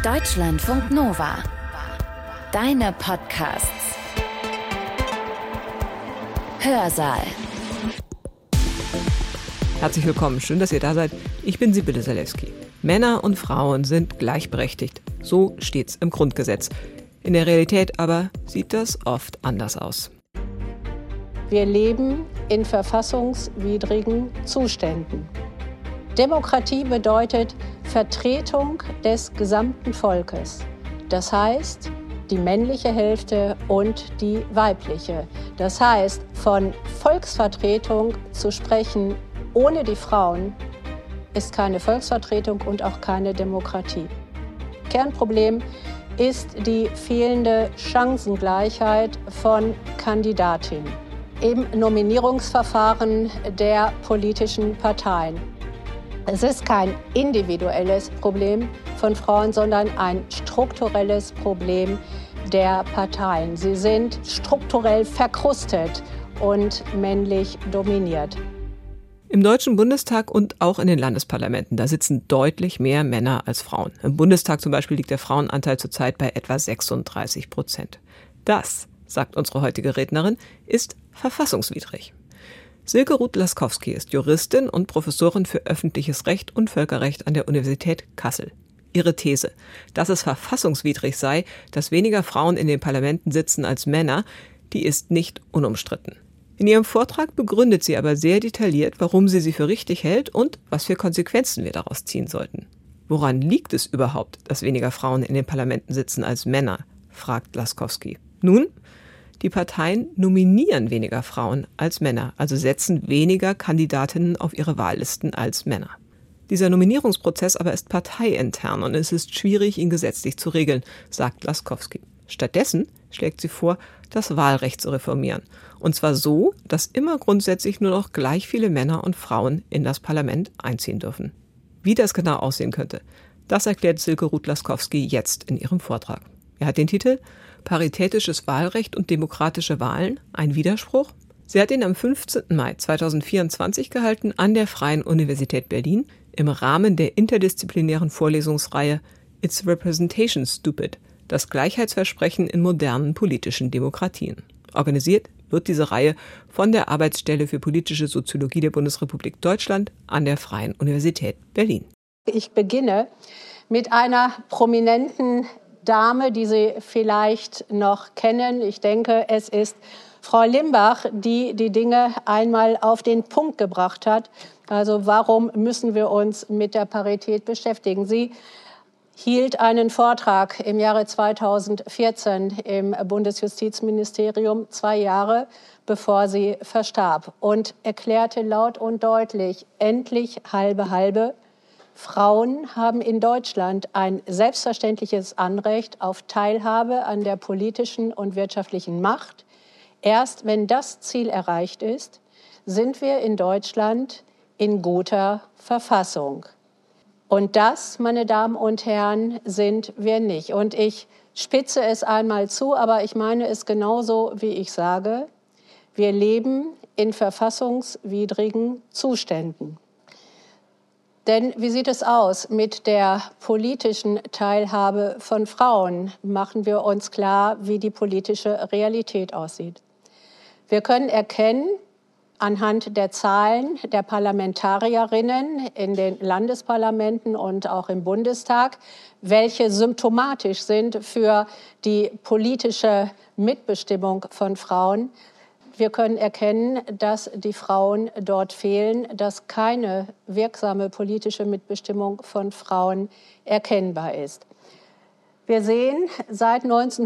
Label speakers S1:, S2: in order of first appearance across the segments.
S1: Deutschlandfunk Nova. Deine Podcasts. Hörsaal.
S2: Herzlich willkommen, schön, dass ihr da seid. Ich bin Sibylle Salewski. Männer und Frauen sind gleichberechtigt. So steht's im Grundgesetz. In der Realität aber sieht das oft anders aus.
S3: Wir leben in verfassungswidrigen Zuständen. Demokratie bedeutet Vertretung des gesamten Volkes. Das heißt, die männliche Hälfte und die weibliche. Das heißt, von Volksvertretung zu sprechen ohne die Frauen ist keine Volksvertretung und auch keine Demokratie. Kernproblem ist die fehlende Chancengleichheit von Kandidatinnen im Nominierungsverfahren der politischen Parteien. Es ist kein individuelles Problem von Frauen, sondern ein strukturelles Problem der Parteien. Sie sind strukturell verkrustet und männlich dominiert.
S2: Im Deutschen Bundestag und auch in den Landesparlamenten, da sitzen deutlich mehr Männer als Frauen. Im Bundestag zum Beispiel liegt der Frauenanteil zurzeit bei etwa 36%. Das, sagt unsere heutige Rednerin, ist verfassungswidrig. Silke Ruth-Laskowski ist Juristin und Professorin für öffentliches Recht und Völkerrecht an der Universität Kassel. Ihre These, dass es verfassungswidrig sei, dass weniger Frauen in den Parlamenten sitzen als Männer, die ist nicht unumstritten. In ihrem Vortrag begründet sie aber sehr detailliert, warum sie für richtig hält und was für Konsequenzen wir daraus ziehen sollten. Woran liegt es überhaupt, dass weniger Frauen in den Parlamenten sitzen als Männer, fragt Laskowski. Nun, die Parteien nominieren weniger Frauen als Männer, also setzen weniger Kandidatinnen auf ihre Wahllisten als Männer. Dieser Nominierungsprozess aber ist parteiintern und es ist schwierig, ihn gesetzlich zu regeln, sagt Laskowski. Stattdessen schlägt sie vor, das Wahlrecht zu reformieren. Und zwar so, dass immer grundsätzlich nur noch gleich viele Männer und Frauen in das Parlament einziehen dürfen. Wie das genau aussehen könnte, das erklärt Silke Ruth-Laskowski jetzt in ihrem Vortrag. Er hat den Titel Paritätisches Wahlrecht und demokratische Wahlen, ein Widerspruch? Sie hat ihn am 15. Mai 2024 gehalten an der Freien Universität Berlin im Rahmen der interdisziplinären Vorlesungsreihe It's Representation Stupid? Das Gleichheitsversprechen in modernen politischen Demokratien. Organisiert wird diese Reihe von der Arbeitsstelle für politische Soziologie der Bundesrepublik Deutschland an der Freien Universität Berlin.
S3: Ich beginne mit einer prominenten Dame, die Sie vielleicht noch kennen. Ich denke, es ist Frau Limbach, die die Dinge einmal auf den Punkt gebracht hat. Also warum müssen wir uns mit der Parität beschäftigen? Sie hielt einen Vortrag im Jahre 2014 im Bundesjustizministerium, 2 Jahre bevor sie verstarb, und erklärte laut und deutlich, endlich halbe halbe. Frauen haben in Deutschland ein selbstverständliches Anrecht auf Teilhabe an der politischen und wirtschaftlichen Macht. Erst wenn das Ziel erreicht ist, sind wir in Deutschland in guter Verfassung. Und das, meine Damen und Herren, sind wir nicht. Und ich spitze es einmal zu, aber ich meine es genauso, wie ich sage. Wir leben in verfassungswidrigen Zuständen. Denn wie sieht es aus mit der politischen Teilhabe von Frauen? Machen wir uns klar, wie die politische Realität aussieht. Wir können erkennen, anhand der Zahlen der Parlamentarierinnen in den Landesparlamenten und auch im Bundestag, welche symptomatisch sind für die politische Mitbestimmung von Frauen. Wir können erkennen, dass die Frauen dort fehlen, dass keine wirksame politische Mitbestimmung von Frauen erkennbar ist. Wir sehen seit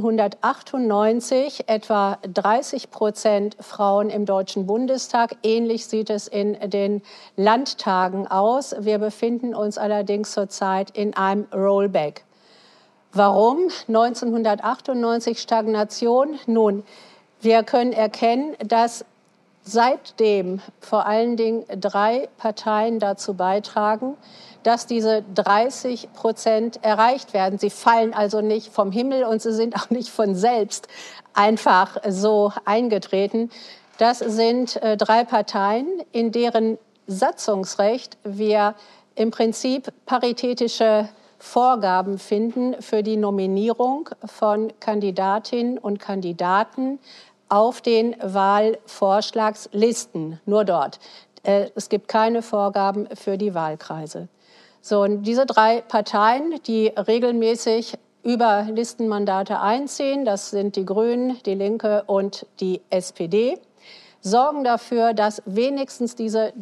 S3: 1998 etwa 30% Frauen im Deutschen Bundestag. Ähnlich sieht es in den Landtagen aus. Wir befinden uns allerdings zurzeit in einem Rollback. Warum 1998 Stagnation? Nun, wir können erkennen, dass seitdem vor allen Dingen 3 Parteien dazu beitragen, dass diese 30% erreicht werden. Sie fallen also nicht vom Himmel und sie sind auch nicht von selbst einfach so eingetreten. Das sind 3 Parteien, in deren Satzungsrecht wir im Prinzip paritätische Vorgaben finden für die Nominierung von Kandidatinnen und Kandidaten auf den Wahlvorschlagslisten, nur dort. Es gibt keine Vorgaben für die Wahlkreise. So, und diese 3 Parteien, die regelmäßig über Listenmandate einziehen, das sind die Grünen, die Linke und die SPD, sorgen dafür, dass wenigstens diese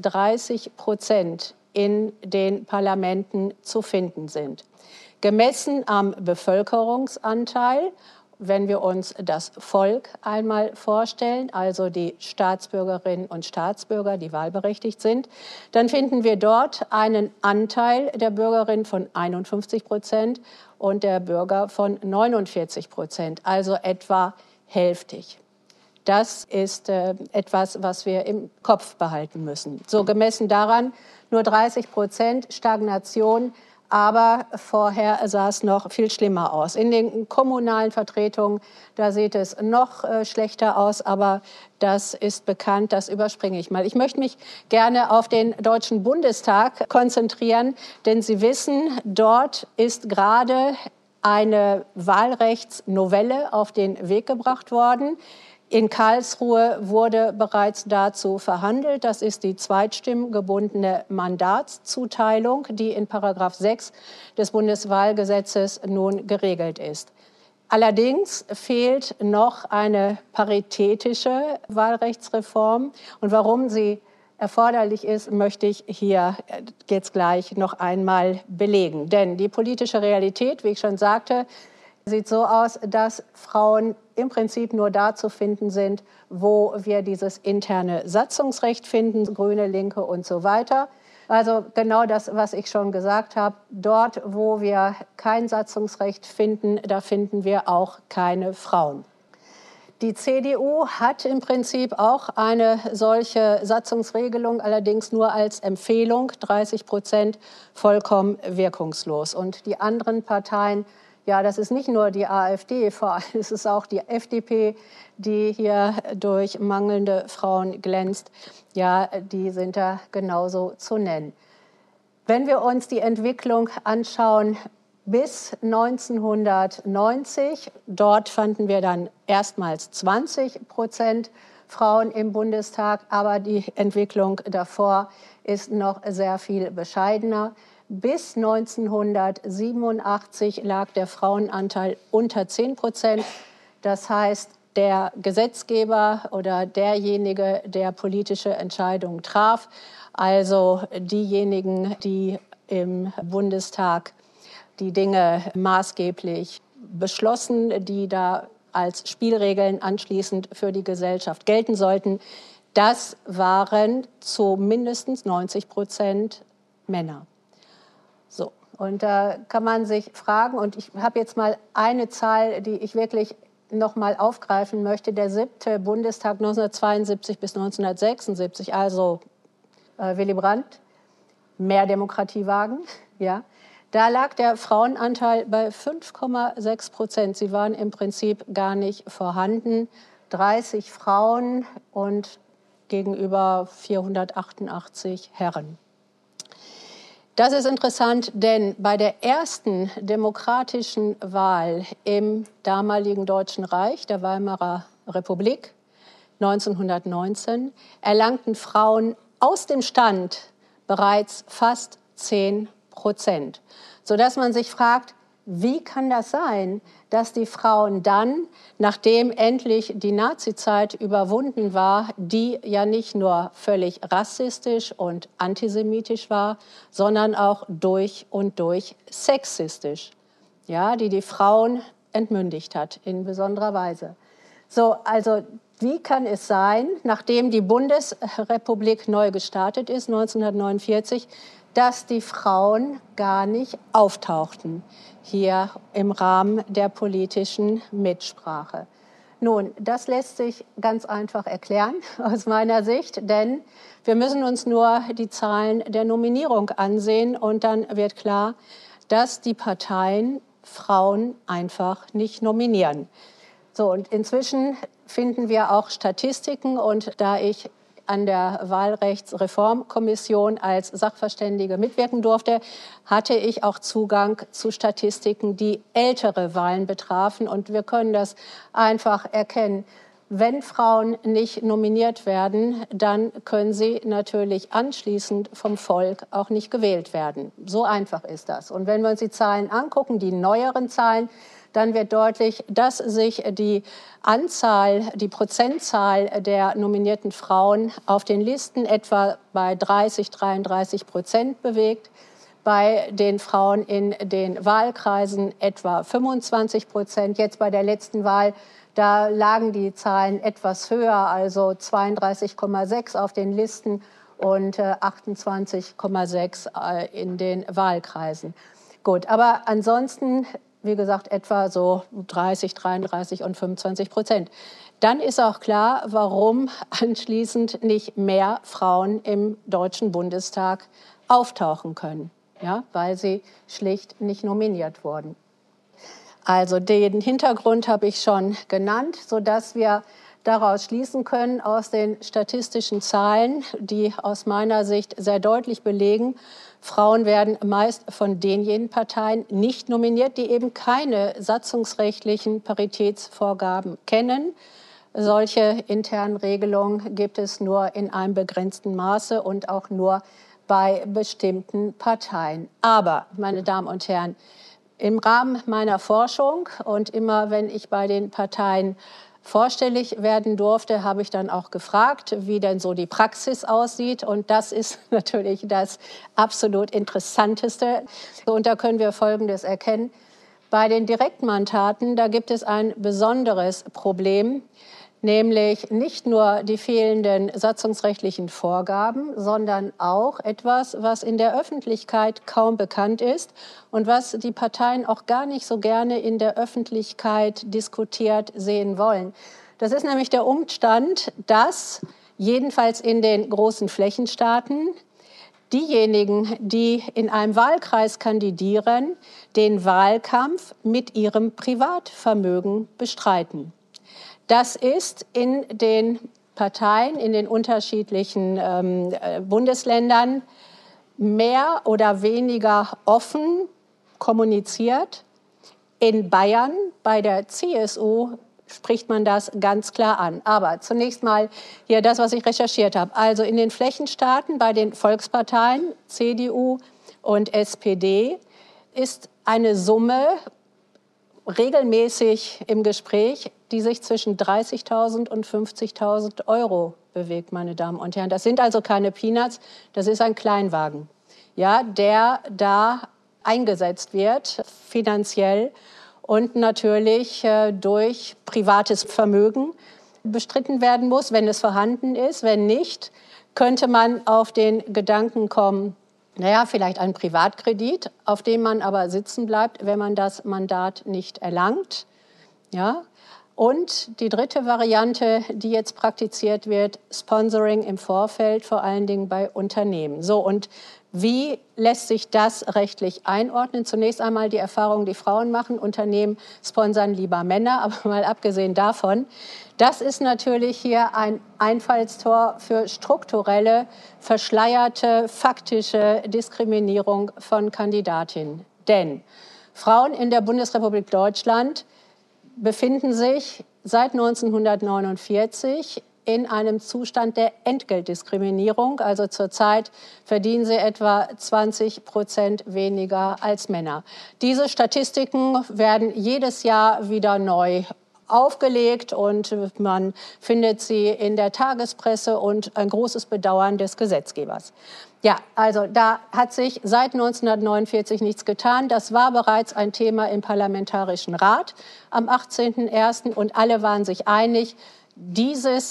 S3: 30% in den Parlamenten zu finden sind. Gemessen am Bevölkerungsanteil, wenn wir uns das Volk einmal vorstellen, also die Staatsbürgerinnen und Staatsbürger, die wahlberechtigt sind, dann finden wir dort einen Anteil der Bürgerinnen von 51% und der Bürger von 49%, also etwa hälftig. Das ist etwas, was wir im Kopf behalten müssen. So gemessen daran nur 30% Stagnation, aber vorher sah es noch viel schlimmer aus. In den kommunalen Vertretungen, da sieht es noch schlechter aus, aber das ist bekannt, das überspringe ich mal. Ich möchte mich gerne auf den Deutschen Bundestag konzentrieren, denn Sie wissen, dort ist gerade eine Wahlrechtsnovelle auf den Weg gebracht worden. In Karlsruhe wurde bereits dazu verhandelt. Das ist die zweitstimmengebundene Mandatszuteilung, die in § 6 des Bundeswahlgesetzes nun geregelt ist. Allerdings fehlt noch eine paritätische Wahlrechtsreform. Und warum sie erforderlich ist, möchte ich hier jetzt gleich noch einmal belegen. Denn die politische Realität, wie ich schon sagte, sieht so aus, dass Frauen im Prinzip nur da zu finden sind, wo wir dieses interne Satzungsrecht finden, Grüne, Linke und so weiter. Also genau das, was ich schon gesagt habe. Dort, wo wir kein Satzungsrecht finden, da finden wir auch keine Frauen. Die CDU hat im Prinzip auch eine solche Satzungsregelung, allerdings nur als Empfehlung, 30% vollkommen wirkungslos. Und die anderen Parteien, ja, das ist nicht nur die AfD, vor allem ist es auch die FDP, die hier durch mangelnde Frauen glänzt. Ja, die sind da genauso zu nennen. Wenn wir uns die Entwicklung anschauen bis 1990, dort fanden wir dann erstmals 20% Frauen im Bundestag, aber die Entwicklung davor ist noch sehr viel bescheidener. Bis 1987 lag der Frauenanteil unter 10%. Das heißt, der Gesetzgeber oder derjenige, der politische Entscheidungen traf, also diejenigen, die im Bundestag die Dinge maßgeblich beschlossen, die da als Spielregeln anschließend für die Gesellschaft gelten sollten, das waren zu mindestens 90% Männer. So, und da kann man sich fragen, und ich habe jetzt mal eine Zahl, die ich wirklich noch mal aufgreifen möchte, der 7. Bundestag 1972 bis 1976, also Willy Brandt, mehr Demokratie wagen, ja. Da lag der Frauenanteil bei 5,6%. Sie waren im Prinzip gar nicht vorhanden. 30 Frauen und gegenüber 488 Herren. Das ist interessant, denn bei der ersten demokratischen Wahl im damaligen Deutschen Reich, der Weimarer Republik, 1919, erlangten Frauen aus dem Stand bereits fast 10%. Sodass man sich fragt, wie kann das sein, dass die Frauen dann, nachdem endlich die Nazizeit überwunden war, die ja nicht nur völlig rassistisch und antisemitisch war, sondern auch durch und durch sexistisch, ja, die Frauen entmündigt hat in besonderer Weise. So, also wie kann es sein, nachdem die Bundesrepublik neu gestartet ist, 1949, dass die Frauen gar nicht auftauchten hier im Rahmen der politischen Mitsprache? Nun, das lässt sich ganz einfach erklären aus meiner Sicht, denn wir müssen uns nur die Zahlen der Nominierung ansehen und dann wird klar, dass die Parteien Frauen einfach nicht nominieren. So, und inzwischen finden wir auch Statistiken, und da ich an der Wahlrechtsreformkommission als Sachverständige mitwirken durfte, hatte ich auch Zugang zu Statistiken, die ältere Wahlen betrafen. Und wir können das einfach erkennen. Wenn Frauen nicht nominiert werden, dann können sie natürlich anschließend vom Volk auch nicht gewählt werden. So einfach ist das. Und wenn wir uns die Zahlen angucken, die neueren Zahlen, dann wird deutlich, dass sich die Prozentzahl der nominierten Frauen auf den Listen etwa bei 30-33% bewegt. Bei den Frauen in den Wahlkreisen etwa 25%. Jetzt bei der letzten Wahl, da lagen die Zahlen etwas höher, also 32,6 auf den Listen und 28,6 in den Wahlkreisen. Gut, aber ansonsten, wie gesagt, etwa so 30, 33 und 25%. Dann ist auch klar, warum anschließend nicht mehr Frauen im Deutschen Bundestag auftauchen können. Ja, weil sie schlicht nicht nominiert wurden. Also den Hintergrund habe ich schon genannt, sodass wir daraus schließen können, aus den statistischen Zahlen, die aus meiner Sicht sehr deutlich belegen, Frauen werden meist von denjenigen Parteien nicht nominiert, die eben keine satzungsrechtlichen Paritätsvorgaben kennen. Solche internen Regelungen gibt es nur in einem begrenzten Maße und auch nur bei bestimmten Parteien. Aber, meine Damen und Herren, im Rahmen meiner Forschung und immer, wenn ich bei den Parteien vorstellig werden durfte, habe ich dann auch gefragt, wie denn so die Praxis aussieht. Und das ist natürlich das absolut Interessanteste. Und da können wir Folgendes erkennen. Bei den Direktmandaten, da gibt es ein besonderes Problem, nämlich nicht nur die fehlenden satzungsrechtlichen Vorgaben, sondern auch etwas, was in der Öffentlichkeit kaum bekannt ist und was die Parteien auch gar nicht so gerne in der Öffentlichkeit diskutiert sehen wollen. Das ist nämlich der Umstand, dass jedenfalls in den großen Flächenstaaten diejenigen, die in einem Wahlkreis kandidieren, den Wahlkampf mit ihrem Privatvermögen bestreiten. Das ist in den Parteien, in den unterschiedlichen Bundesländern mehr oder weniger offen kommuniziert. In Bayern, bei der CSU, spricht man das ganz klar an. Aber zunächst mal hier das, was ich recherchiert habe. Also in den Flächenstaaten, bei den Volksparteien, CDU und SPD, ist eine Summe regelmäßig im Gespräch, die sich zwischen 30.000 und 50.000 Euro bewegt, meine Damen und Herren. Das sind also keine Peanuts, das ist ein Kleinwagen, ja, der da eingesetzt wird, finanziell und natürlich durch privates Vermögen bestritten werden muss, wenn es vorhanden ist. Wenn nicht, könnte man auf den Gedanken kommen, naja, vielleicht ein Privatkredit, auf dem man aber sitzen bleibt, wenn man das Mandat nicht erlangt. Ja. Und die dritte Variante, die jetzt praktiziert wird, Sponsoring im Vorfeld, vor allen Dingen bei Unternehmen. So, und wie lässt sich das rechtlich einordnen? Zunächst einmal die Erfahrung, die Frauen machen. Unternehmen sponsern lieber Männer, aber mal abgesehen davon. Das ist natürlich hier ein Einfallstor für strukturelle, verschleierte, faktische Diskriminierung von Kandidatinnen. Denn Frauen in der Bundesrepublik Deutschland befinden sich seit 1949 in einem Zustand der Entgeltdiskriminierung. Also zurzeit verdienen sie etwa 20% weniger als Männer. Diese Statistiken werden jedes Jahr wieder neu aufgelegt und man findet sie in der Tagespresse und ein großes Bedauern des Gesetzgebers. Ja, also da hat sich seit 1949 nichts getan. Das war bereits ein Thema im Parlamentarischen Rat am 18.01. und alle waren sich einig, dieses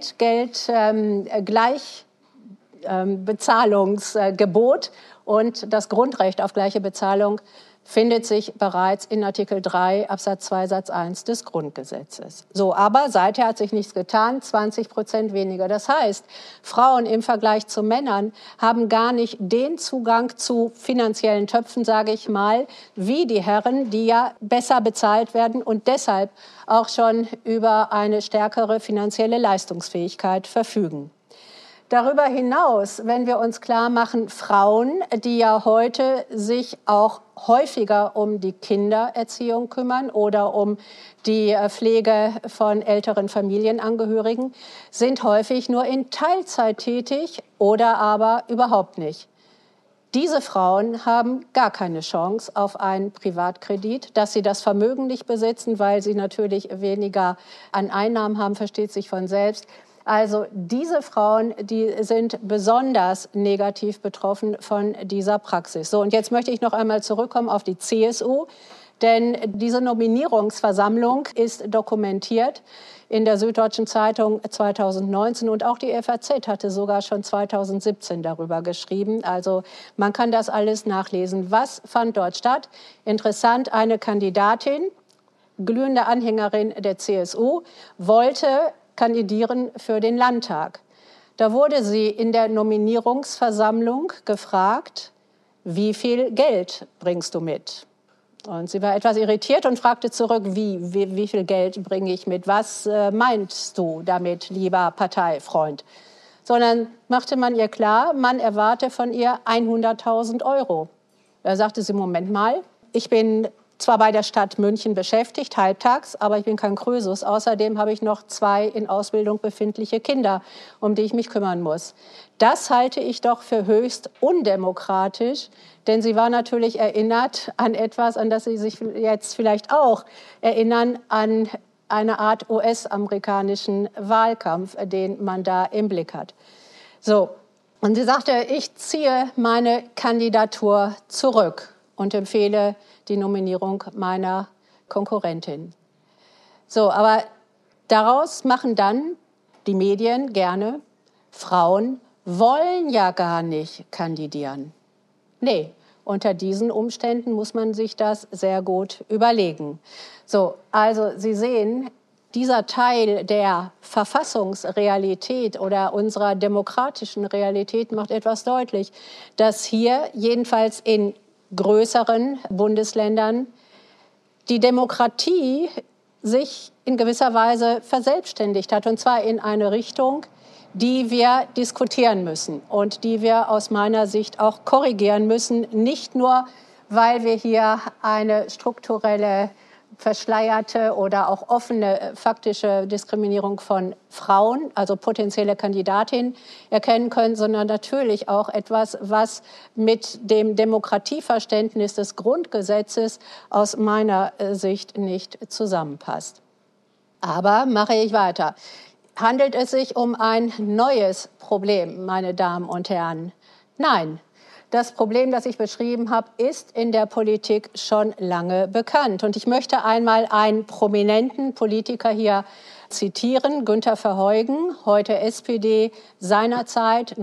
S3: Entgeltgleichbezahlungsgebot und das Grundrecht auf gleiche Bezahlung findet sich bereits in Artikel 3 Absatz 2 Satz 1 des Grundgesetzes. So, aber seither hat sich nichts getan, 20% weniger. Das heißt, Frauen im Vergleich zu Männern haben gar nicht den Zugang zu finanziellen Töpfen, sage ich mal, wie die Herren, die ja besser bezahlt werden und deshalb auch schon über eine stärkere finanzielle Leistungsfähigkeit verfügen. Darüber hinaus, wenn wir uns klar machen, Frauen, die ja heute sich auch häufiger um die Kindererziehung kümmern oder um die Pflege von älteren Familienangehörigen, sind häufig nur in Teilzeit tätig oder aber überhaupt nicht. Diese Frauen haben gar keine Chance auf einen Privatkredit. Dass sie das Vermögen nicht besitzen, weil sie natürlich weniger an Einnahmen haben, versteht sich von selbst. Also diese Frauen, die sind besonders negativ betroffen von dieser Praxis. So, und jetzt möchte ich noch einmal zurückkommen auf die CSU, denn diese Nominierungsversammlung ist dokumentiert in der Süddeutschen Zeitung 2019 und auch die FAZ hatte sogar schon 2017 darüber geschrieben. Also man kann das alles nachlesen. Was fand dort statt? Interessant, eine Kandidatin, glühende Anhängerin der CSU, wollte kandidieren für den Landtag. Da wurde sie in der Nominierungsversammlung gefragt, wie viel Geld bringst du mit? Und sie war etwas irritiert und fragte zurück, wie viel Geld bringe ich mit? Was meinst du damit, lieber Parteifreund? Sondern machte man ihr klar, man erwarte von ihr 100.000 Euro. Da sagte sie, Moment mal, ich bin zwar bei der Stadt München beschäftigt, halbtags, aber ich bin kein Krösus. Außerdem habe ich noch 2 in Ausbildung befindliche Kinder, um die ich mich kümmern muss. Das halte ich doch für höchst undemokratisch, denn sie war natürlich erinnert an etwas, an das Sie sich jetzt vielleicht auch erinnern, an eine Art US-amerikanischen Wahlkampf, den man da im Blick hat. So, und sie sagte, ich ziehe meine Kandidatur zurück und empfehle die Nominierung meiner Konkurrentin. So, aber daraus machen dann die Medien gerne, Frauen wollen ja gar nicht kandidieren. Nee, unter diesen Umständen muss man sich das sehr gut überlegen. So, also Sie sehen, dieser Teil der Verfassungsrealität oder unserer demokratischen Realität macht etwas deutlich, dass hier jedenfalls in größeren Bundesländern die Demokratie sich in gewisser Weise verselbstständigt hat, und zwar in eine Richtung, die wir diskutieren müssen und die wir aus meiner Sicht auch korrigieren müssen, nicht nur, weil wir hier eine strukturelle, verschleierte oder auch offene faktische Diskriminierung von Frauen, also potenzielle Kandidatinnen, erkennen können, sondern natürlich auch etwas, was mit dem Demokratieverständnis des Grundgesetzes aus meiner Sicht nicht zusammenpasst. Aber mache ich weiter. Handelt es sich um ein neues Problem, meine Damen und Herren? Nein. Das Problem, das ich beschrieben habe, ist in der Politik schon lange bekannt. Und ich möchte einmal einen prominenten Politiker hier zitieren, Günther Verheugen, heute SPD, seinerzeit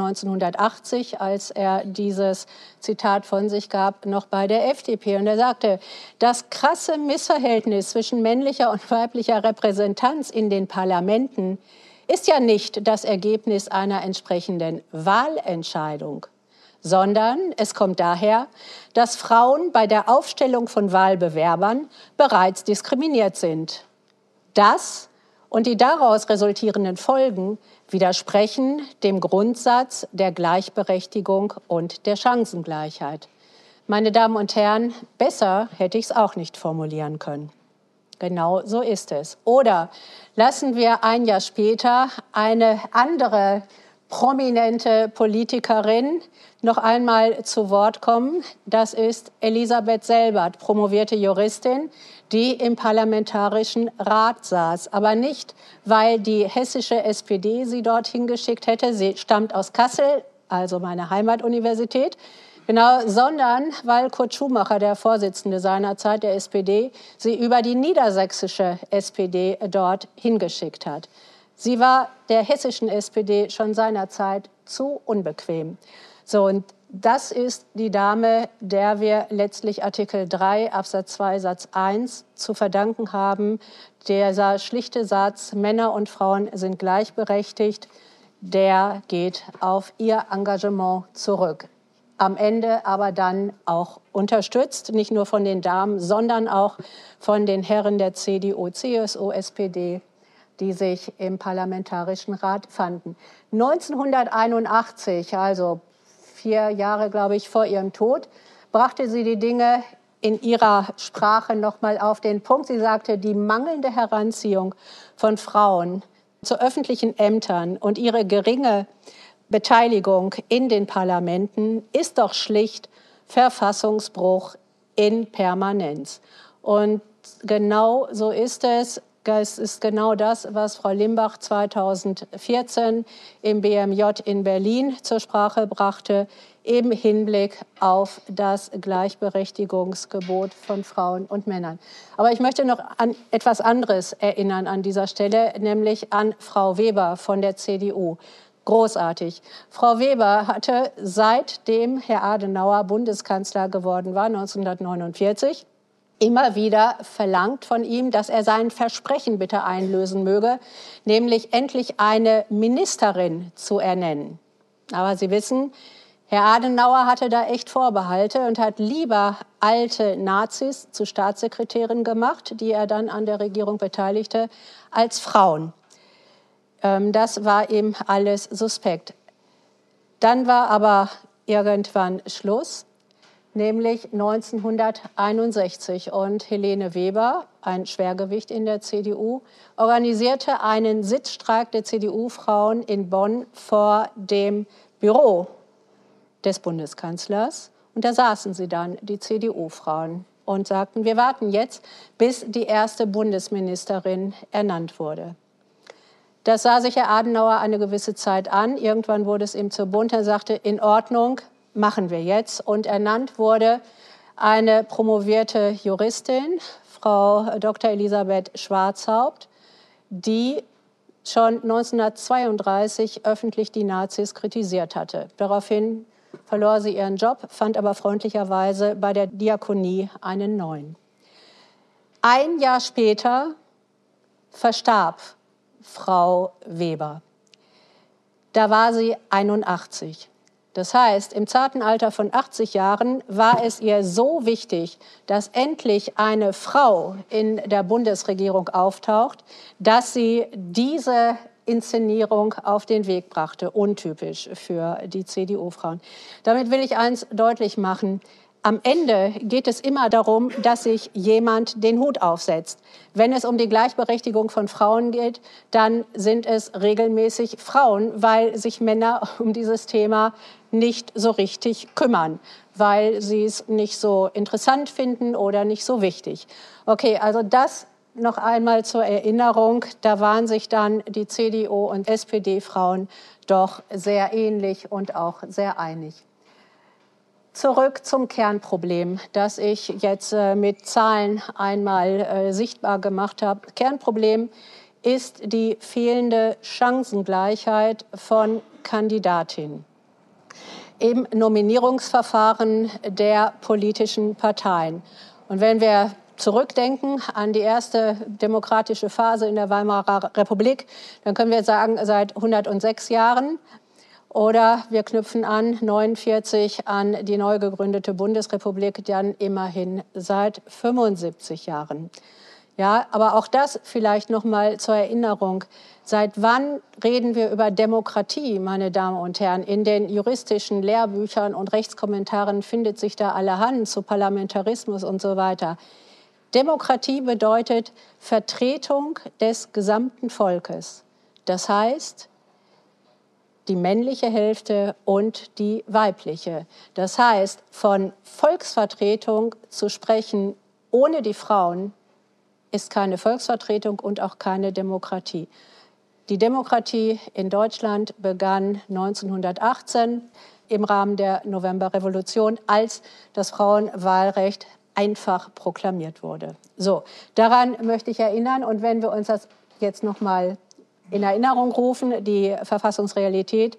S3: 1980, als er dieses Zitat von sich gab, noch bei der FDP. Und er sagte, das krasse Missverhältnis zwischen männlicher und weiblicher Repräsentanz in den Parlamenten ist ja nicht das Ergebnis einer entsprechenden Wahlentscheidung, sondern es kommt daher, dass Frauen bei der Aufstellung von Wahlbewerbern bereits diskriminiert sind. Das und die daraus resultierenden Folgen widersprechen dem Grundsatz der Gleichberechtigung und der Chancengleichheit. Meine Damen und Herren, besser hätte ich es auch nicht formulieren können. Genau so ist es. Oder lassen wir ein Jahr später eine andere prominente Politikerin noch einmal zu Wort kommen. Das ist Elisabeth Selbert, promovierte Juristin, die im Parlamentarischen Rat saß. Aber nicht, weil die hessische SPD sie dorthin geschickt hätte. Sie stammt aus Kassel, also meine Heimatuniversität. Genau, sondern weil Kurt Schumacher, der Vorsitzende seinerzeit der SPD, sie über die niedersächsische SPD dort hingeschickt hat. Sie war der hessischen SPD schon seinerzeit zu unbequem. So, und das ist die Dame, der wir letztlich Artikel 3 Absatz 2 Satz 1 zu verdanken haben. Dieser schlichte Satz, Männer und Frauen sind gleichberechtigt, der geht auf ihr Engagement zurück. Am Ende aber dann auch unterstützt, nicht nur von den Damen, sondern auch von den Herren der CDU, CSU, SPD, die sich im Parlamentarischen Rat fanden. 1981, also 4 Jahre, glaube ich, vor ihrem Tod, brachte sie die Dinge in ihrer Sprache noch mal auf den Punkt. Sie sagte, die mangelnde Heranziehung von Frauen zu öffentlichen Ämtern und ihre geringe Beteiligung in den Parlamenten ist doch schlicht Verfassungsbruch in Permanenz. Und genau so ist es. Es ist genau das, was Frau Limbach 2014 im BMJ in Berlin zur Sprache brachte, im Hinblick auf das Gleichberechtigungsgebot von Frauen und Männern. Aber ich möchte noch an etwas anderes erinnern an dieser Stelle, nämlich an Frau Weber von der CDU. Großartig. Frau Weber hatte, seitdem Herr Adenauer Bundeskanzler geworden war, 1949, immer wieder verlangt von ihm, dass er sein Versprechen bitte einlösen möge, nämlich endlich eine Ministerin zu ernennen. Aber Sie wissen, Herr Adenauer hatte da echt Vorbehalte und hat lieber alte Nazis zu Staatssekretärin gemacht, die er dann an der Regierung beteiligte, als Frauen. Das war ihm alles suspekt. Dann war aber irgendwann Schluss, nämlich 1961. Und Helene Weber, ein Schwergewicht in der CDU, organisierte einen Sitzstreik der CDU-Frauen in Bonn vor dem Büro des Bundeskanzlers. Und da saßen sie dann, die CDU-Frauen, und sagten, wir warten jetzt, bis die erste Bundesministerin ernannt wurde. Das sah sich Herr Adenauer eine gewisse Zeit an. Irgendwann wurde es ihm zu bunt. Er sagte, in Ordnung, machen wir jetzt. Und ernannt wurde eine promovierte Juristin, Frau Dr. Elisabeth Schwarzhaupt, die schon 1932 öffentlich die Nazis kritisiert hatte. Daraufhin verlor sie ihren Job, fand aber freundlicherweise bei der Diakonie einen neuen. Ein Jahr später verstarb Frau Weber. Da war sie 81. Das heißt, im zarten Alter von 80 Jahren war es ihr so wichtig, dass endlich eine Frau in der Bundesregierung auftaucht, dass sie diese Inszenierung auf den Weg brachte. Untypisch für die CDU-Frauen. Damit will ich eins deutlich machen. Am Ende geht es immer darum, dass sich jemand den Hut aufsetzt. Wenn es um die Gleichberechtigung von Frauen geht, dann sind es regelmäßig Frauen, weil sich Männer um dieses Thema nicht so richtig kümmern, weil sie es nicht so interessant finden oder nicht so wichtig. Okay, also das noch einmal zur Erinnerung. Da waren sich dann die CDU- und SPD-Frauen doch sehr ähnlich und auch sehr einig. Zurück zum Kernproblem, das ich jetzt mit Zahlen einmal sichtbar gemacht habe. Kernproblem ist die fehlende Chancengleichheit von Kandidatinnen im Nominierungsverfahren der politischen Parteien. Und wenn wir zurückdenken an die erste demokratische Phase in der Weimarer Republik, dann können wir sagen, seit 106 Jahren. Oder wir knüpfen an 49 an die neu gegründete Bundesrepublik, dann immerhin seit 75 Jahren. Ja, aber auch das vielleicht noch mal zur Erinnerung. Seit wann reden wir über Demokratie, meine Damen und Herren? In den juristischen Lehrbüchern und Rechtskommentaren findet sich da allerhand zu Parlamentarismus und so weiter. Demokratie bedeutet Vertretung des gesamten Volkes. Das heißt, die männliche Hälfte und die weibliche. Das heißt, von Volksvertretung zu sprechen ohne die Frauen ist keine Volksvertretung und auch keine Demokratie. Die Demokratie in Deutschland begann 1918 im Rahmen der Novemberrevolution, als das Frauenwahlrecht einfach proklamiert wurde. So, daran möchte ich erinnern. Und wenn wir uns das jetzt noch mal in Erinnerung rufen, die Verfassungsrealität,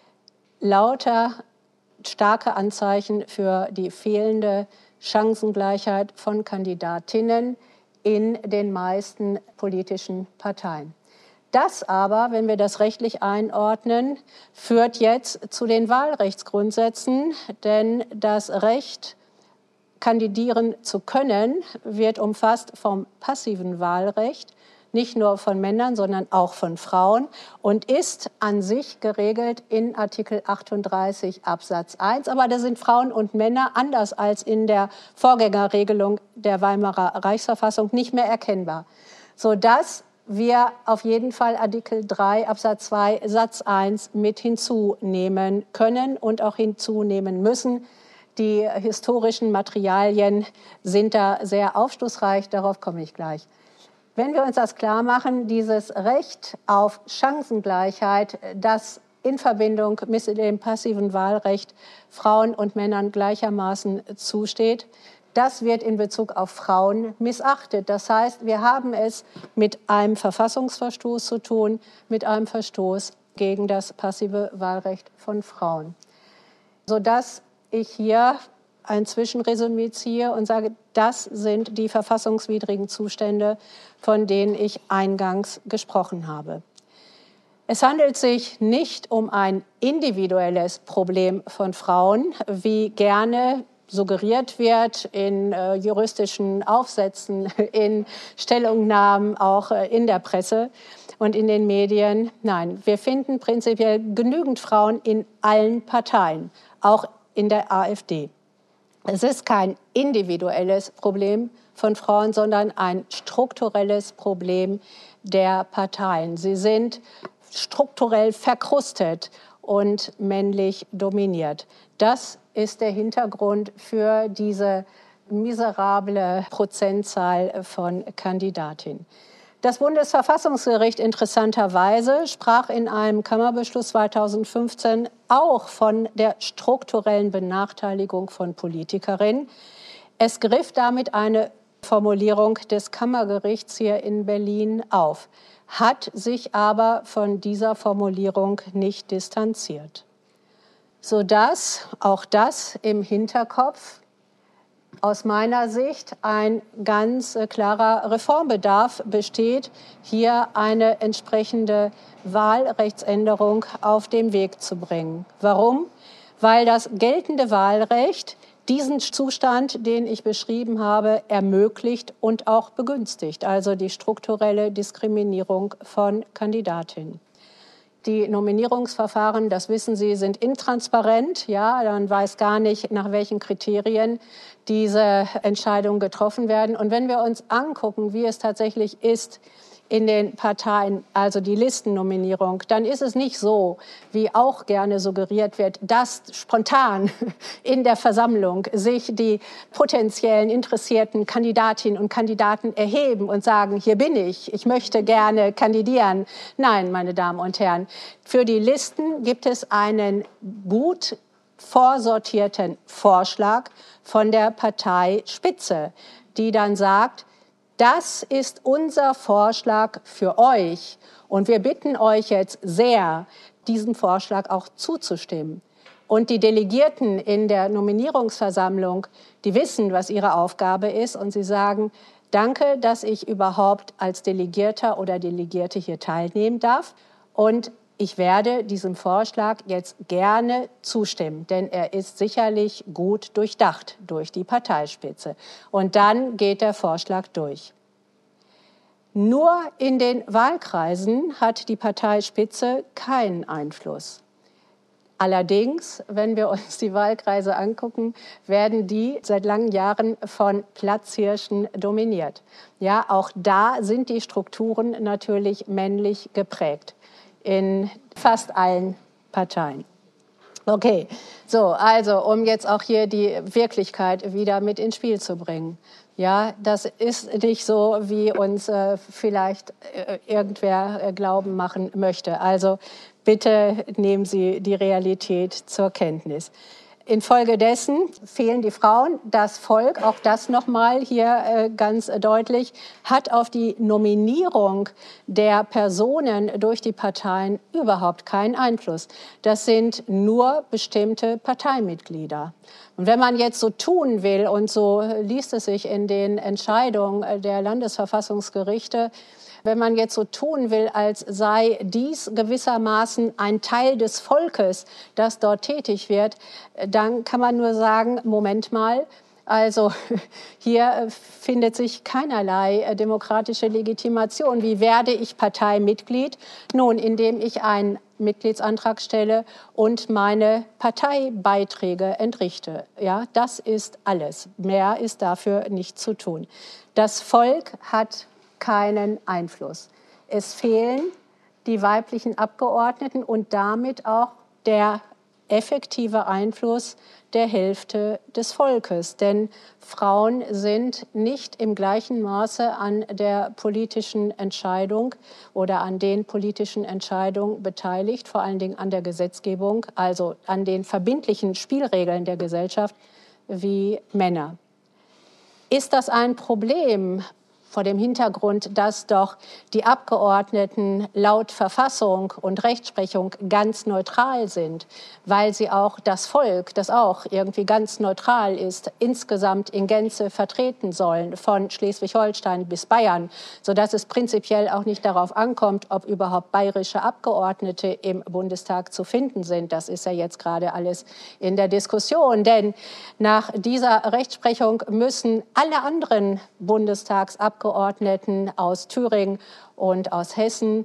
S3: lauter starke Anzeichen für die fehlende Chancengleichheit von Kandidatinnen in den meisten politischen Parteien. Das aber, wenn wir das rechtlich einordnen, führt jetzt zu den Wahlrechtsgrundsätzen, denn das Recht, kandidieren zu können, wird umfasst vom passiven Wahlrecht, nicht nur von Männern, sondern auch von Frauen und ist an sich geregelt in Artikel 38 Absatz 1. Aber da sind Frauen und Männer anders als in der Vorgängerregelung der Weimarer Reichsverfassung nicht mehr erkennbar, sodass wir auf jeden Fall Artikel 3 Absatz 2 Satz 1 mit hinzunehmen können und auch hinzunehmen müssen. Die historischen Materialien sind da sehr aufschlussreich, darauf komme ich gleich. Wenn wir uns das klar machen, dieses Recht auf Chancengleichheit, das in Verbindung mit dem passiven Wahlrecht Frauen und Männern gleichermaßen zusteht, das wird in Bezug auf Frauen missachtet. Das heißt, wir haben es mit einem Verfassungsverstoß zu tun, mit einem Verstoß gegen das passive Wahlrecht von Frauen. Sodass ich hier ein Zwischenresümee ziehe und sage, das sind die verfassungswidrigen Zustände, von denen ich eingangs gesprochen habe. Es handelt sich nicht um ein individuelles Problem von Frauen, wie gerne suggeriert wird in juristischen Aufsätzen, in Stellungnahmen, auch in der Presse und in den Medien. Nein, wir finden prinzipiell genügend Frauen in allen Parteien, auch in der AfD. Es ist kein individuelles Problem von Frauen, sondern ein strukturelles Problem der Parteien. Sie sind strukturell verkrustet und männlich dominiert. Das ist der Hintergrund für diese miserable Prozentzahl von Kandidatinnen. Das Bundesverfassungsgericht interessanterweise sprach in einem Kammerbeschluss 2015 auch von der strukturellen Benachteiligung von Politikerinnen. Es griff damit eine Formulierung des Kammergerichts hier in Berlin auf, hat sich aber von dieser Formulierung nicht distanziert, sodass auch das im Hinterkopf aus meiner Sicht ein ganz klarer Reformbedarf besteht, hier eine entsprechende Wahlrechtsänderung auf den Weg zu bringen. Warum? Weil das geltende Wahlrecht diesen Zustand, den ich beschrieben habe, ermöglicht und auch begünstigt, also die strukturelle Diskriminierung von Kandidatinnen. Die Nominierungsverfahren, das wissen Sie, sind intransparent. Ja, man weiß gar nicht, nach welchen Kriterien diese Entscheidungen getroffen werden. Und wenn wir uns angucken, wie es tatsächlich ist in den Parteien, also die Listennominierung, dann ist es nicht so, wie auch gerne suggeriert wird, dass spontan in der Versammlung sich die potenziellen interessierten Kandidatinnen und Kandidaten erheben und sagen, hier bin ich möchte gerne kandidieren. Nein, meine Damen und Herren, für die Listen gibt es einen gut vorsortierten Vorschlag von der Parteispitze, die dann sagt, das ist unser Vorschlag für euch und wir bitten euch jetzt sehr, diesem Vorschlag auch zuzustimmen. Und die Delegierten in der Nominierungsversammlung, die wissen, was ihre Aufgabe ist und sie sagen, danke, dass ich überhaupt als Delegierter oder Delegierte hier teilnehmen darf und ich werde diesem Vorschlag jetzt gerne zustimmen, denn er ist sicherlich gut durchdacht durch die Parteispitze. Und dann geht der Vorschlag durch. Nur in den Wahlkreisen hat die Parteispitze keinen Einfluss. Allerdings, wenn wir uns die Wahlkreise angucken, werden die seit langen Jahren von Platzhirschen dominiert. Ja, auch da sind die Strukturen natürlich männlich geprägt. In fast allen Parteien. Okay, so, also um jetzt auch hier die Wirklichkeit wieder mit ins Spiel zu bringen. Ja, das ist nicht so, wie uns vielleicht irgendwer glauben machen möchte. Also bitte nehmen Sie die Realität zur Kenntnis. Infolgedessen fehlen die Frauen. Das Volk, auch das nochmal hier ganz deutlich, hat auf die Nominierung der Personen durch die Parteien überhaupt keinen Einfluss. Das sind nur bestimmte Parteimitglieder. Und wenn man jetzt so tun will, und so liest es sich in den Entscheidungen der Landesverfassungsgerichte, wenn man jetzt so tun will, als sei dies gewissermaßen ein Teil des Volkes, das dort tätig wird, dann kann man nur sagen, Moment mal, Also hier findet sich keinerlei demokratische Legitimation. Wie werde ich Parteimitglied? Nun, indem ich einen Mitgliedsantrag stelle und meine Parteibeiträge entrichte. Ja, das ist alles. Mehr ist dafür nicht zu tun. Das Volk hat keinen Einfluss. Es fehlen die weiblichen Abgeordneten und damit auch der effektive Einfluss der Hälfte des Volkes. Denn Frauen sind nicht im gleichen Maße an der politischen Entscheidung oder an den politischen Entscheidungen beteiligt, vor allen Dingen an der Gesetzgebung, also an den verbindlichen Spielregeln der Gesellschaft, wie Männer. Ist das ein Problem? Vor dem Hintergrund, dass doch die Abgeordneten laut Verfassung und Rechtsprechung ganz neutral sind, weil sie auch das Volk, das auch irgendwie ganz neutral ist, insgesamt in Gänze vertreten sollen, von Schleswig-Holstein bis Bayern, sodass es prinzipiell auch nicht darauf ankommt, ob überhaupt bayerische Abgeordnete im Bundestag zu finden sind. Das ist ja jetzt gerade alles in der Diskussion, denn nach dieser Rechtsprechung müssen alle anderen Bundestagsabgeordneten aus Thüringen und aus Hessen,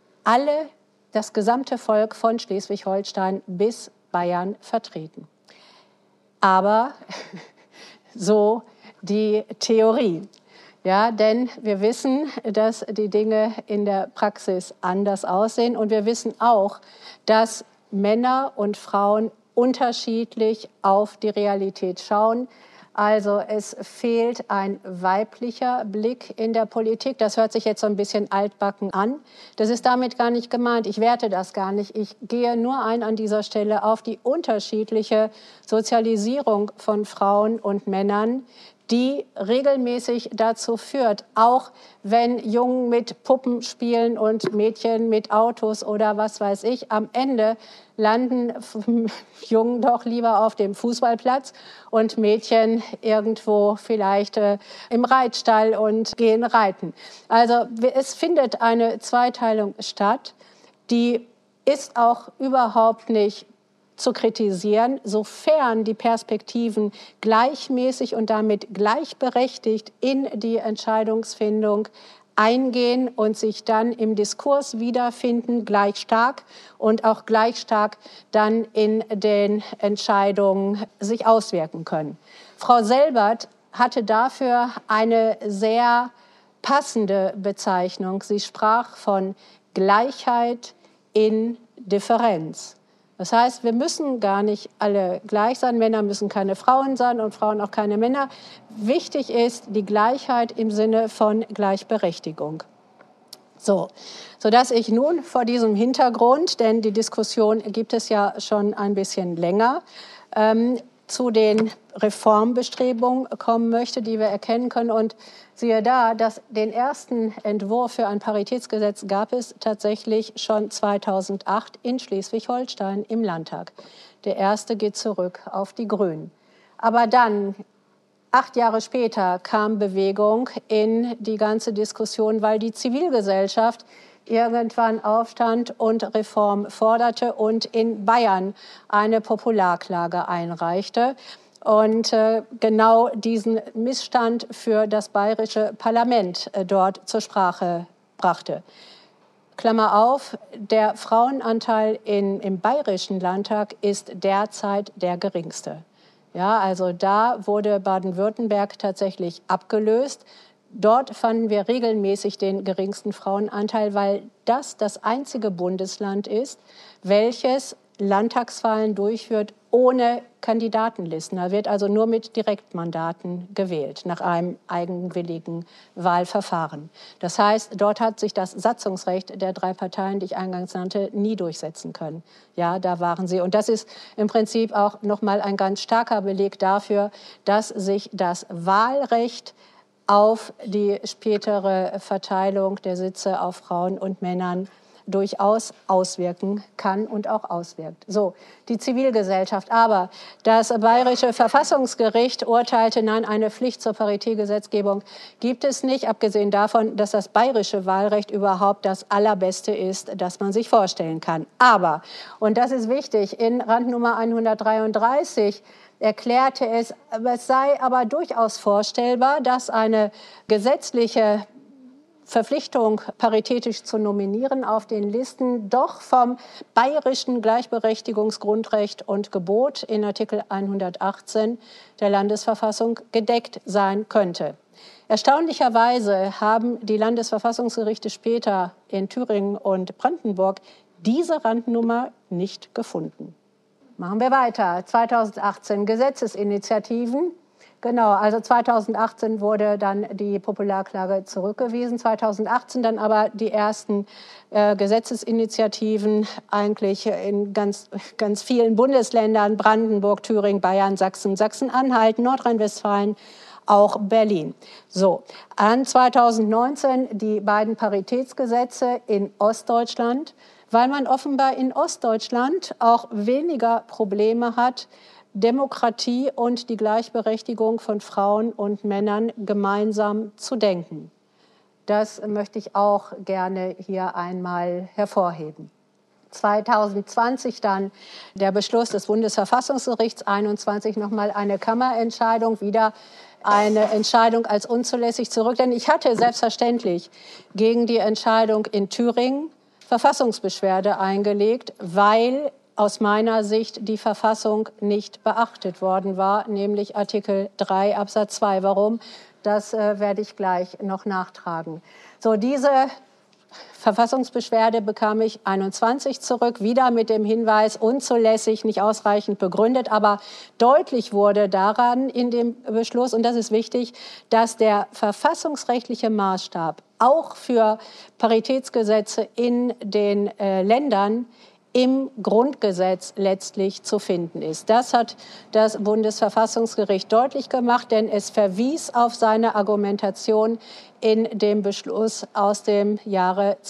S3: das gesamte Volk von Schleswig-Holstein bis Bayern vertreten. Aber so die Theorie. Ja, denn wir wissen, dass die Dinge in der Praxis anders aussehen. Und wir wissen auch, dass Männer und Frauen unterschiedlich auf die Realität schauen. Also es fehlt ein weiblicher Blick in der Politik. Das hört sich jetzt so ein bisschen altbacken an. Das ist damit gar nicht gemeint. Ich werte das gar nicht. Ich gehe nur ein an dieser Stelle auf die unterschiedliche Sozialisierung von Frauen und Männern, die regelmäßig dazu führt, auch wenn Jungen mit Puppen spielen und Mädchen mit Autos oder was weiß ich, am Ende landen Jungen doch lieber auf dem Fußballplatz und Mädchen irgendwo vielleicht im Reitstall und gehen reiten. Also es findet eine Zweiteilung statt, die ist auch überhaupt nicht zu kritisieren, sofern die Perspektiven gleichmäßig und damit gleichberechtigt in die Entscheidungsfindung eingehen und sich dann im Diskurs wiederfinden, gleich stark und auch gleich stark dann in den Entscheidungen sich auswirken können. Frau Selbert hatte dafür eine sehr passende Bezeichnung. Sie sprach von Gleichheit in Differenz. Das heißt, wir müssen gar nicht alle gleich sein. Männer müssen keine Frauen sein und Frauen auch keine Männer. Wichtig ist die Gleichheit im Sinne von Gleichberechtigung. Sodass ich nun vor diesem Hintergrund, denn die Diskussion gibt es ja schon ein bisschen länger, zu den Reformbestrebungen kommen möchte, die wir erkennen können. Und siehe da, dass den ersten Entwurf für ein Paritätsgesetz gab es tatsächlich schon 2008 in Schleswig-Holstein im Landtag. Der erste geht zurück auf die Grünen. Aber dann, 8 Jahre später, kam Bewegung in die ganze Diskussion, weil die Zivilgesellschaft irgendwann aufstand und Reform forderte und in Bayern eine Popularklage einreichte und genau diesen Missstand für das bayerische Parlament dort zur Sprache brachte. Klammer auf, der Frauenanteil im bayerischen Landtag ist derzeit der geringste. Ja, also da wurde Baden-Württemberg tatsächlich abgelöst. Dort fanden wir regelmäßig den geringsten Frauenanteil, weil das einzige Bundesland ist, welches Landtagswahlen durchführt ohne Kandidatenlisten. Da wird also nur mit Direktmandaten gewählt, nach einem eigenwilligen Wahlverfahren. Das heißt, dort hat sich das Satzungsrecht der 3 Parteien, die ich eingangs nannte, nie durchsetzen können. Ja, da waren sie. Und das ist im Prinzip auch nochmal ein ganz starker Beleg dafür, dass sich das Wahlrecht auf die spätere Verteilung der Sitze auf Frauen und Männern durchaus auswirken kann und auch auswirkt. So, die Zivilgesellschaft. Aber das Bayerische Verfassungsgericht urteilte, nein, eine Pflicht zur Paritätgesetzgebung gibt es nicht, abgesehen davon, dass das bayerische Wahlrecht überhaupt das Allerbeste ist, das man sich vorstellen kann. Aber, und das ist wichtig, in Randnummer 133 erklärte es sei aber durchaus vorstellbar, dass eine gesetzliche Verpflichtung, paritätisch zu nominieren auf den Listen, doch vom bayerischen Gleichberechtigungsgrundrecht und Gebot in Artikel 118 der Landesverfassung gedeckt sein könnte. Erstaunlicherweise haben die Landesverfassungsgerichte später in Thüringen und Brandenburg diese Randnummer nicht gefunden. Machen wir weiter. 2018 Gesetzesinitiativen. Genau, also 2018 wurde dann die Popularklage zurückgewiesen. 2018 dann aber die ersten Gesetzesinitiativen eigentlich in ganz vielen Bundesländern, Brandenburg, Thüringen, Bayern, Sachsen, Sachsen-Anhalt, Nordrhein-Westfalen, auch Berlin. So, an 2019 die beiden Paritätsgesetze in Ostdeutschland, weil man offenbar in Ostdeutschland auch weniger Probleme hat, Demokratie und die Gleichberechtigung von Frauen und Männern gemeinsam zu denken. Das möchte ich auch gerne hier einmal hervorheben. 2020 dann der Beschluss des Bundesverfassungsgerichts, 21 nochmal eine Kammerentscheidung, wieder eine Entscheidung als unzulässig zurück. Denn ich hatte selbstverständlich gegen die Entscheidung in Thüringen Verfassungsbeschwerde eingelegt, weil aus meiner Sicht die Verfassung nicht beachtet worden war, nämlich Artikel 3 Absatz 2. Warum? Das werde ich gleich noch nachtragen. So, diese Verfassungsbeschwerde bekam ich 21 zurück, wieder mit dem Hinweis, unzulässig, nicht ausreichend begründet. Aber deutlich wurde daran in dem Beschluss, und das ist wichtig, dass der verfassungsrechtliche Maßstab auch für Paritätsgesetze in den Ländern im Grundgesetz letztlich zu finden ist. Das hat das Bundesverfassungsgericht deutlich gemacht, denn es verwies auf seine Argumentation in dem Beschluss aus dem Jahre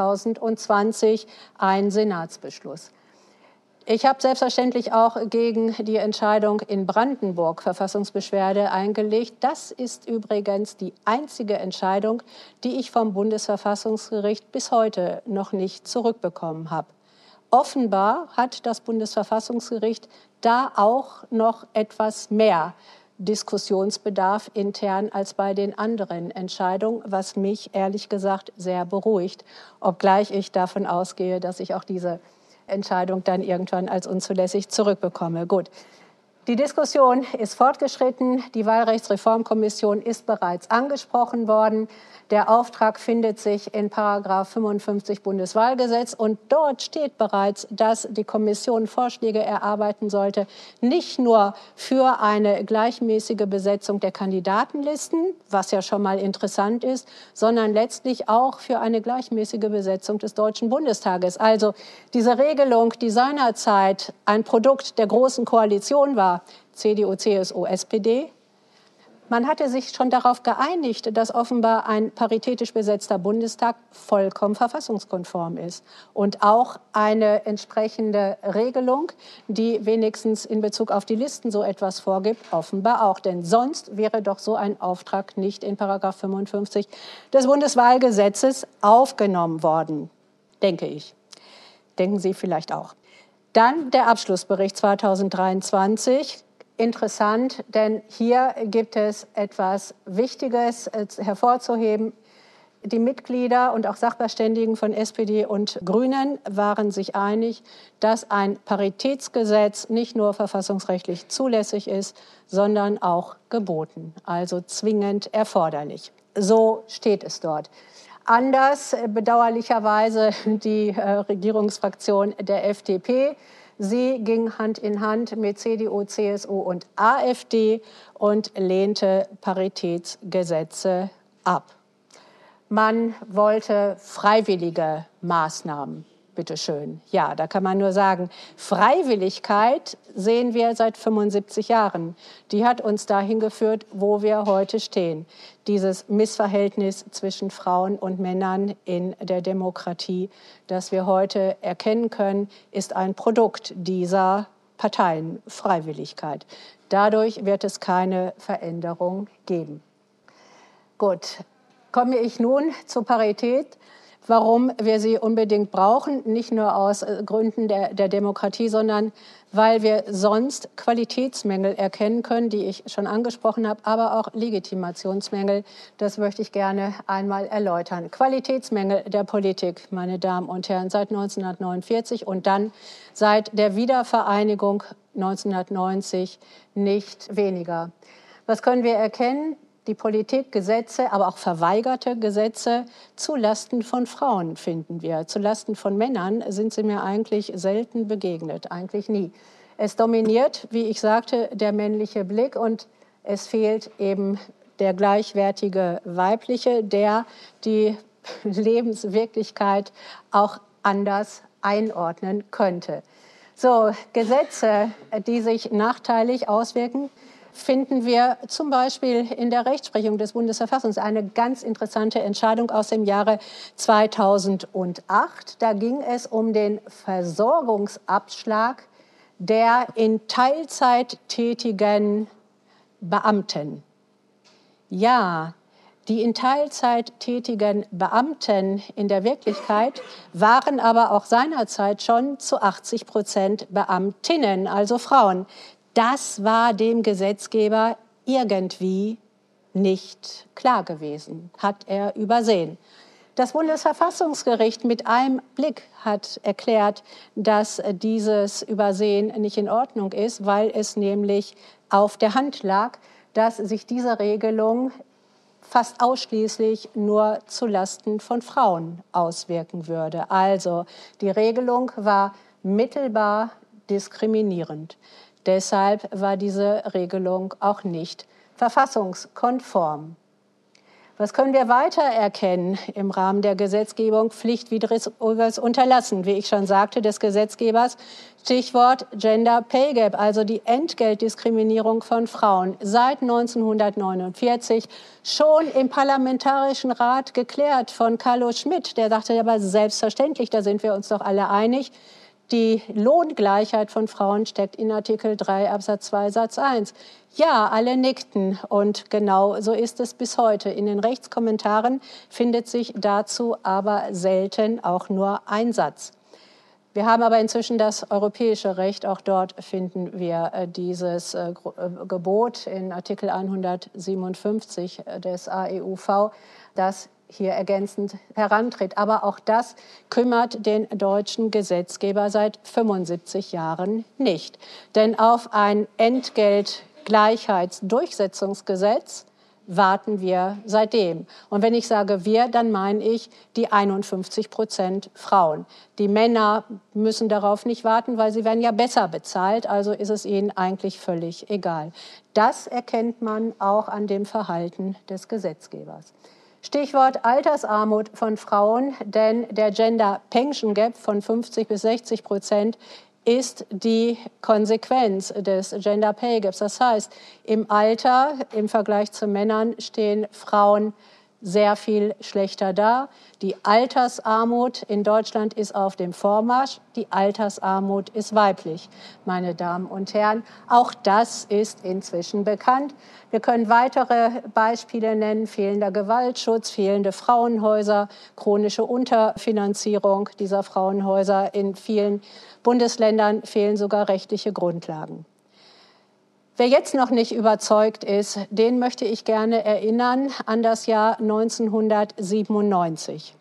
S3: 2020, ein Senatsbeschluss. Ich habe selbstverständlich auch gegen die Entscheidung in Brandenburg Verfassungsbeschwerde eingelegt. Das ist übrigens die einzige Entscheidung, die ich vom Bundesverfassungsgericht bis heute noch nicht zurückbekommen habe. Offenbar hat das Bundesverfassungsgericht da auch noch etwas mehr Diskussionsbedarf intern als bei den anderen Entscheidungen, was mich ehrlich gesagt sehr beruhigt, obgleich ich davon ausgehe, dass ich auch diese Entscheidung dann irgendwann als unzulässig zurückbekomme. Gut. Die Diskussion ist fortgeschritten. Die Wahlrechtsreformkommission ist bereits angesprochen worden. Der Auftrag findet sich in § 55 Bundeswahlgesetz. Und dort steht bereits, dass die Kommission Vorschläge erarbeiten sollte, nicht nur für eine gleichmäßige Besetzung der Kandidatenlisten, was ja schon mal interessant ist, sondern letztlich auch für eine gleichmäßige Besetzung des Deutschen Bundestages. Also diese Regelung, die seinerzeit ein Produkt der Großen Koalition war, CDU, CSU, SPD. Man hatte sich schon darauf geeinigt, dass offenbar ein paritätisch besetzter Bundestag vollkommen verfassungskonform ist. Und auch eine entsprechende Regelung, die wenigstens in Bezug auf die Listen so etwas vorgibt, offenbar auch. Denn sonst wäre doch so ein Auftrag nicht in § 55 des Bundeswahlgesetzes aufgenommen worden, denke ich. Denken Sie vielleicht auch. Dann der Abschlussbericht 2023. Interessant, denn hier gibt es etwas Wichtiges hervorzuheben. Die Mitglieder und auch Sachverständigen von SPD und Grünen waren sich einig, dass ein Paritätsgesetz nicht nur verfassungsrechtlich zulässig ist, sondern auch geboten, also zwingend erforderlich. So steht es dort. Anders bedauerlicherweise die Regierungsfraktion der FDP. Sie ging Hand in Hand mit CDU, CSU und AfD und lehnte Paritätsgesetze ab. Man wollte freiwillige Maßnahmen. Bitteschön. Ja, da kann man nur sagen, Freiwilligkeit sehen wir seit 75 Jahren. Die hat uns dahin geführt, wo wir heute stehen. Dieses Missverhältnis zwischen Frauen und Männern in der Demokratie, das wir heute erkennen können, ist ein Produkt dieser Parteien, Freiwilligkeit. Dadurch wird es keine Veränderung geben. Gut, komme ich nun zur Parität. Warum wir sie unbedingt brauchen, nicht nur aus Gründen der Demokratie, sondern weil wir sonst Qualitätsmängel erkennen können, die ich schon angesprochen habe, aber auch Legitimationsmängel. Das möchte ich gerne einmal erläutern. Qualitätsmängel der Politik, meine Damen und Herren, seit 1949 und dann seit der Wiedervereinigung 1990 nicht weniger. Was können wir erkennen? Die Politik, Gesetze, aber auch verweigerte Gesetze zulasten von Frauen finden wir. Zulasten von Männern sind sie mir eigentlich selten begegnet, eigentlich nie. Es dominiert, wie ich sagte, der männliche Blick und es fehlt eben der gleichwertige weibliche, der die Lebenswirklichkeit auch anders einordnen könnte. So, Gesetze, die sich nachteilig auswirken, finden wir zum Beispiel in der Rechtsprechung des Bundesverfassungsgerichts eine ganz interessante Entscheidung aus dem Jahre 2008. Da ging es um den Versorgungsabschlag der in Teilzeit tätigen Beamten. Ja, die in Teilzeit tätigen Beamten in der Wirklichkeit waren aber auch seinerzeit schon zu 80% Beamtinnen, also Frauen. Das war dem Gesetzgeber irgendwie nicht klar gewesen, hat er übersehen. Das Bundesverfassungsgericht mit einem Blick hat erklärt, dass dieses Übersehen nicht in Ordnung ist, weil es nämlich auf der Hand lag, dass sich diese Regelung fast ausschließlich nur zulasten von Frauen auswirken würde. Also die Regelung war mittelbar diskriminierend. Deshalb war diese Regelung auch nicht verfassungskonform. Was können wir weiter erkennen im Rahmen der Gesetzgebung? Pflichtwidriges Unterlassen, wie ich schon sagte, des Gesetzgebers. Stichwort Gender Pay Gap, also die Entgeltdiskriminierung von Frauen. Seit 1949 schon im Parlamentarischen Rat geklärt von Carlo Schmitt. Der sagte aber selbstverständlich, da sind wir uns doch alle einig, die Lohngleichheit von Frauen steckt in Artikel 3 Absatz 2 Satz 1. Ja, alle nickten und genau so ist es bis heute. In den Rechtskommentaren findet sich dazu aber selten auch nur ein Satz. Wir haben aber inzwischen das europäische Recht. Auch dort finden wir dieses Gebot in Artikel 157 des AEUV, das hier ergänzend herantritt. Aber auch das kümmert den deutschen Gesetzgeber seit 75 Jahren nicht. Denn auf ein Entgeltgleichheitsdurchsetzungsgesetz warten wir seitdem. Und wenn ich sage wir, dann meine ich die 51% Frauen. Die Männer müssen darauf nicht warten, weil sie werden ja besser bezahlt, also ist es ihnen eigentlich völlig egal. Das erkennt man auch an dem Verhalten des Gesetzgebers. Stichwort Altersarmut von Frauen, denn der Gender Pension Gap von 50 bis 60% ist die Konsequenz des Gender Pay Gaps. Das heißt, im Alter, im Vergleich zu Männern, stehen Frauen sehr viel schlechter da. Die Altersarmut in Deutschland ist auf dem Vormarsch. Die Altersarmut ist weiblich, meine Damen und Herren. Auch das ist inzwischen bekannt. Wir können weitere Beispiele nennen: fehlender Gewaltschutz, fehlende Frauenhäuser, chronische Unterfinanzierung dieser Frauenhäuser. In vielen Bundesländern fehlen sogar rechtliche Grundlagen. Wer jetzt noch nicht überzeugt ist, den möchte ich gerne erinnern an das Jahr 1997.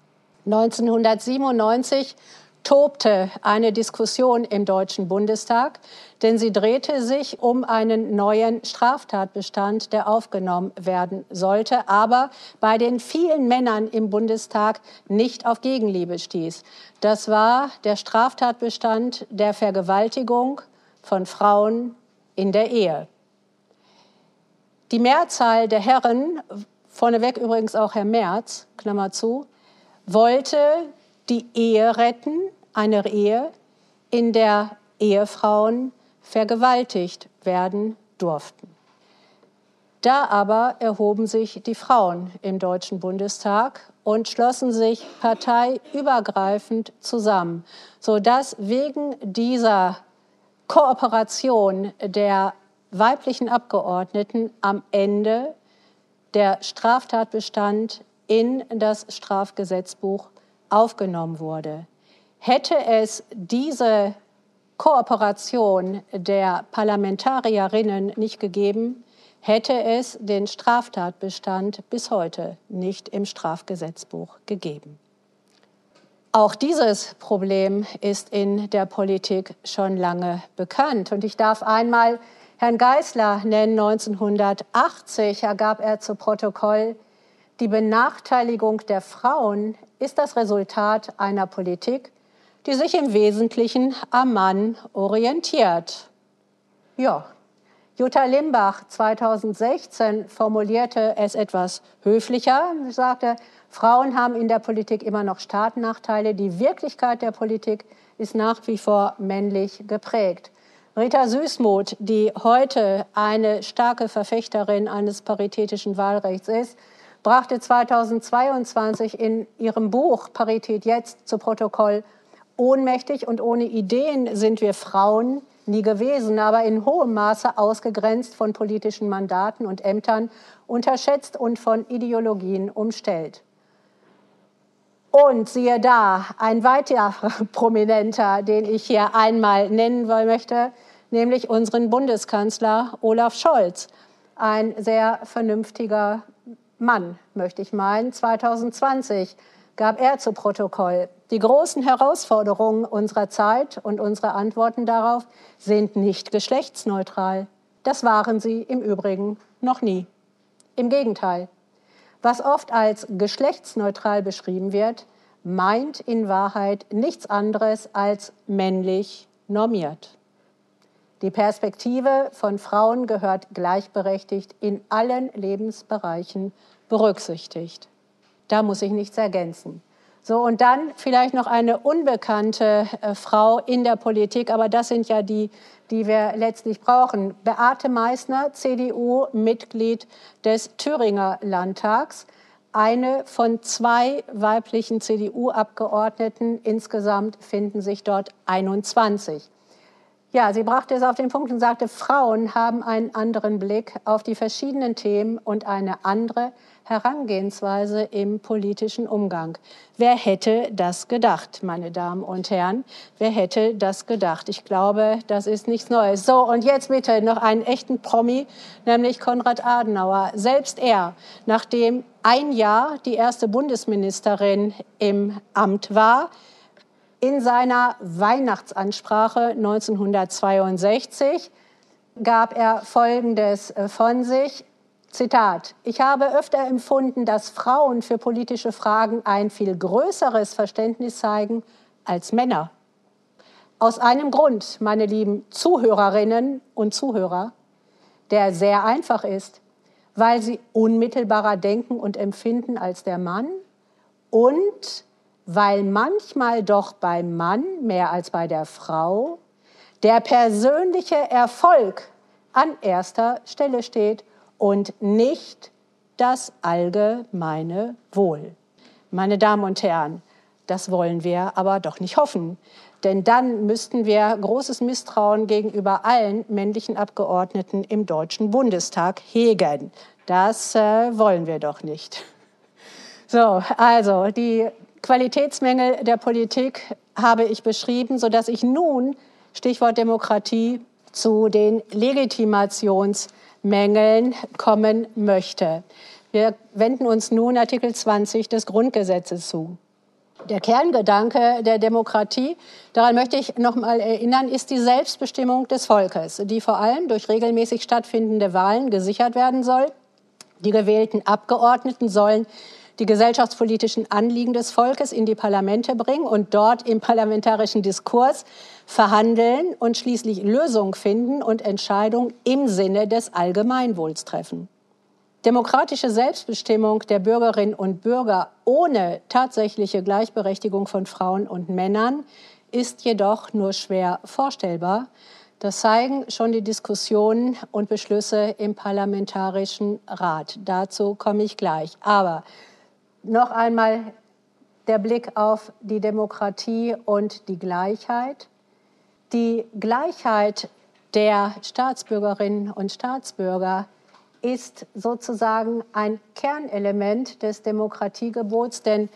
S3: 1997 tobte eine Diskussion im Deutschen Bundestag, denn sie drehte sich um einen neuen Straftatbestand, der aufgenommen werden sollte, aber bei den vielen Männern im Bundestag nicht auf Gegenliebe stieß. Das war der Straftatbestand der Vergewaltigung von Frauen in der Ehe. Die Mehrzahl der Herren, vorneweg übrigens auch Herr Merz, Klammer zu, wollte die Ehe retten, eine Ehe, in der Ehefrauen vergewaltigt werden durften. Da aber erhoben sich die Frauen im Deutschen Bundestag und schlossen sich parteiübergreifend zusammen, sodass wegen dieser Kooperation der weiblichen Abgeordneten am Ende der Straftatbestand in das Strafgesetzbuch aufgenommen wurde. Hätte es diese Kooperation der Parlamentarierinnen nicht gegeben, hätte es den Straftatbestand bis heute nicht im Strafgesetzbuch gegeben. Auch dieses Problem ist in der Politik schon lange bekannt. Und ich darf einmal Herrn Geisler nennen. 1980 ergab er zu Protokoll: Die Benachteiligung der Frauen ist das Resultat einer Politik, die sich im Wesentlichen am Mann orientiert. Ja. Jutta Limbach 2016 formulierte es etwas höflicher. Sie sagte, Frauen haben in der Politik immer noch Startnachteile. Die Wirklichkeit der Politik ist nach wie vor männlich geprägt. Rita Süssmuth, die heute eine starke Verfechterin eines paritätischen Wahlrechts ist, brachte 2022 in ihrem Buch Parität jetzt zu Protokoll: Ohnmächtig und ohne Ideen sind wir Frauen nie gewesen, aber in hohem Maße ausgegrenzt von politischen Mandaten und Ämtern, unterschätzt und von Ideologien umstellt. Und siehe da, ein weiterer Prominenter, den ich hier einmal nennen möchte, nämlich unseren Bundeskanzler Olaf Scholz. Ein sehr vernünftiger Mann, möchte ich meinen. 2020 gab er zu Protokoll: Die großen Herausforderungen unserer Zeit und unsere Antworten darauf sind nicht geschlechtsneutral. Das waren sie im Übrigen noch nie. Im Gegenteil. Was oft als geschlechtsneutral beschrieben wird, meint in Wahrheit nichts anderes als männlich normiert. Die Perspektive von Frauen gehört gleichberechtigt in allen Lebensbereichen berücksichtigt. Da muss ich nichts ergänzen. So, und dann vielleicht noch eine unbekannte Frau in der Politik, aber das sind ja die wir letztlich brauchen. Beate Meissner, CDU, Mitglied des Thüringer Landtags, eine von 2 weiblichen CDU-Abgeordneten. Insgesamt finden sich dort 21. Ja, sie brachte es auf den Punkt und sagte, Frauen haben einen anderen Blick auf die verschiedenen Themen und eine andere Herangehensweise im politischen Umgang. Wer hätte das gedacht, meine Damen und Herren? Wer hätte das gedacht? Ich glaube, das ist nichts Neues. So, und jetzt bitte noch einen echten Promi, nämlich Konrad Adenauer. Selbst er, nachdem ein Jahr die erste Bundesministerin im Amt war, in seiner Weihnachtsansprache 1962 gab er Folgendes von sich, Zitat: Ich habe öfter empfunden, dass Frauen für politische Fragen ein viel größeres Verständnis zeigen als Männer. Aus einem Grund, meine lieben Zuhörerinnen und Zuhörer, der sehr einfach ist, weil sie unmittelbarer denken und empfinden als der Mann und weil manchmal doch beim Mann mehr als bei der Frau der persönliche Erfolg an erster Stelle steht und nicht das allgemeine Wohl. Meine Damen und Herren, das wollen wir aber doch nicht hoffen, denn dann müssten wir großes Misstrauen gegenüber allen männlichen Abgeordneten im Deutschen Bundestag hegen. Das wollen wir doch nicht. So, also die Qualitätsmängel der Politik habe ich beschrieben, sodass ich nun, Stichwort Demokratie, zu den Legitimationsmängeln kommen möchte. Wir wenden uns nun Artikel 20 des Grundgesetzes zu. Der Kerngedanke der Demokratie, daran möchte ich noch mal erinnern, ist die Selbstbestimmung des Volkes, die vor allem durch regelmäßig stattfindende Wahlen gesichert werden soll. Die gewählten Abgeordneten sollen die gesellschaftspolitischen Anliegen des Volkes in die Parlamente bringen und dort im parlamentarischen Diskurs verhandeln und schließlich Lösungen finden und Entscheidungen im Sinne des Allgemeinwohls treffen. Demokratische Selbstbestimmung der Bürgerinnen und Bürger ohne tatsächliche Gleichberechtigung von Frauen und Männern ist jedoch nur schwer vorstellbar. Das zeigen schon die Diskussionen und Beschlüsse im Parlamentarischen Rat. Dazu komme ich gleich. Aber noch einmal der Blick auf die Demokratie und die Gleichheit. Die Gleichheit der Staatsbürgerinnen und Staatsbürger ist sozusagen ein Kernelement des Demokratiegebots, denn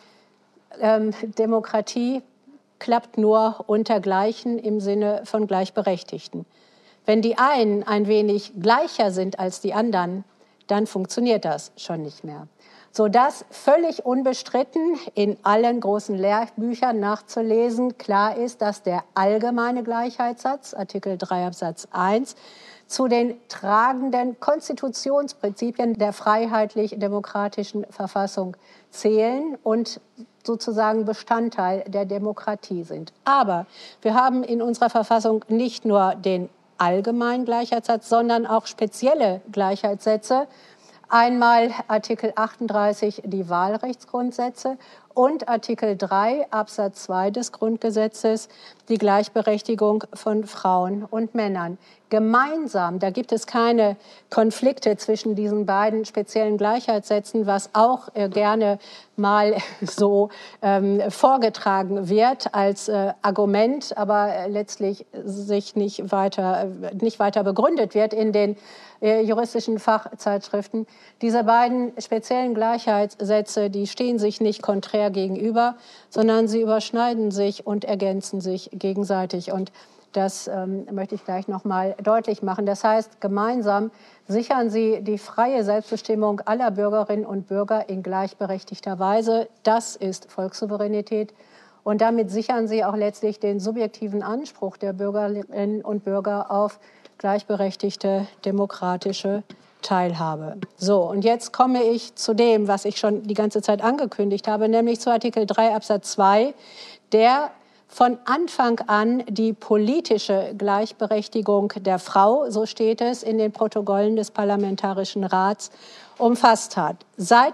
S3: Demokratie klappt nur unter Gleichen im Sinne von Gleichberechtigten. Wenn die einen ein wenig gleicher sind als die anderen, dann funktioniert das schon nicht mehr. Sodass völlig unbestritten in allen großen Lehrbüchern nachzulesen klar ist, dass der allgemeine Gleichheitssatz, Artikel 3 Absatz 1, zu den tragenden Konstitutionsprinzipien der freiheitlich-demokratischen Verfassung zählen und sozusagen Bestandteil der Demokratie sind. Aber wir haben in unserer Verfassung nicht nur den allgemeinen Gleichheitssatz, sondern auch spezielle Gleichheitssätze. Einmal Artikel 38, die Wahlrechtsgrundsätze, und Artikel 3 Absatz 2 des Grundgesetzes, die Gleichberechtigung von Frauen und Männern. Gemeinsam, da gibt es keine Konflikte zwischen diesen beiden speziellen Gleichheitssätzen, was auch gerne mal so vorgetragen wird als Argument, aber letztlich sich nicht weiter begründet wird in den juristischen Fachzeitschriften. Diese beiden speziellen Gleichheitssätze, die stehen sich nicht konträr gegenüber, sondern sie überschneiden sich und ergänzen sich gegenseitig. Und das möchte ich gleich noch mal deutlich machen. Das heißt, gemeinsam sichern sie die freie Selbstbestimmung aller Bürgerinnen und Bürger in gleichberechtigter Weise. Das ist Volkssouveränität. Und damit sichern sie auch letztlich den subjektiven Anspruch der Bürgerinnen und Bürger auf gleichberechtigte demokratische Teilhabe. So, und jetzt komme ich zu dem, was ich schon die ganze Zeit angekündigt habe, nämlich zu Artikel 3 Absatz 2, der von Anfang an die politische Gleichberechtigung der Frau, so steht es in den Protokollen des Parlamentarischen Rats, umfasst hat. Seit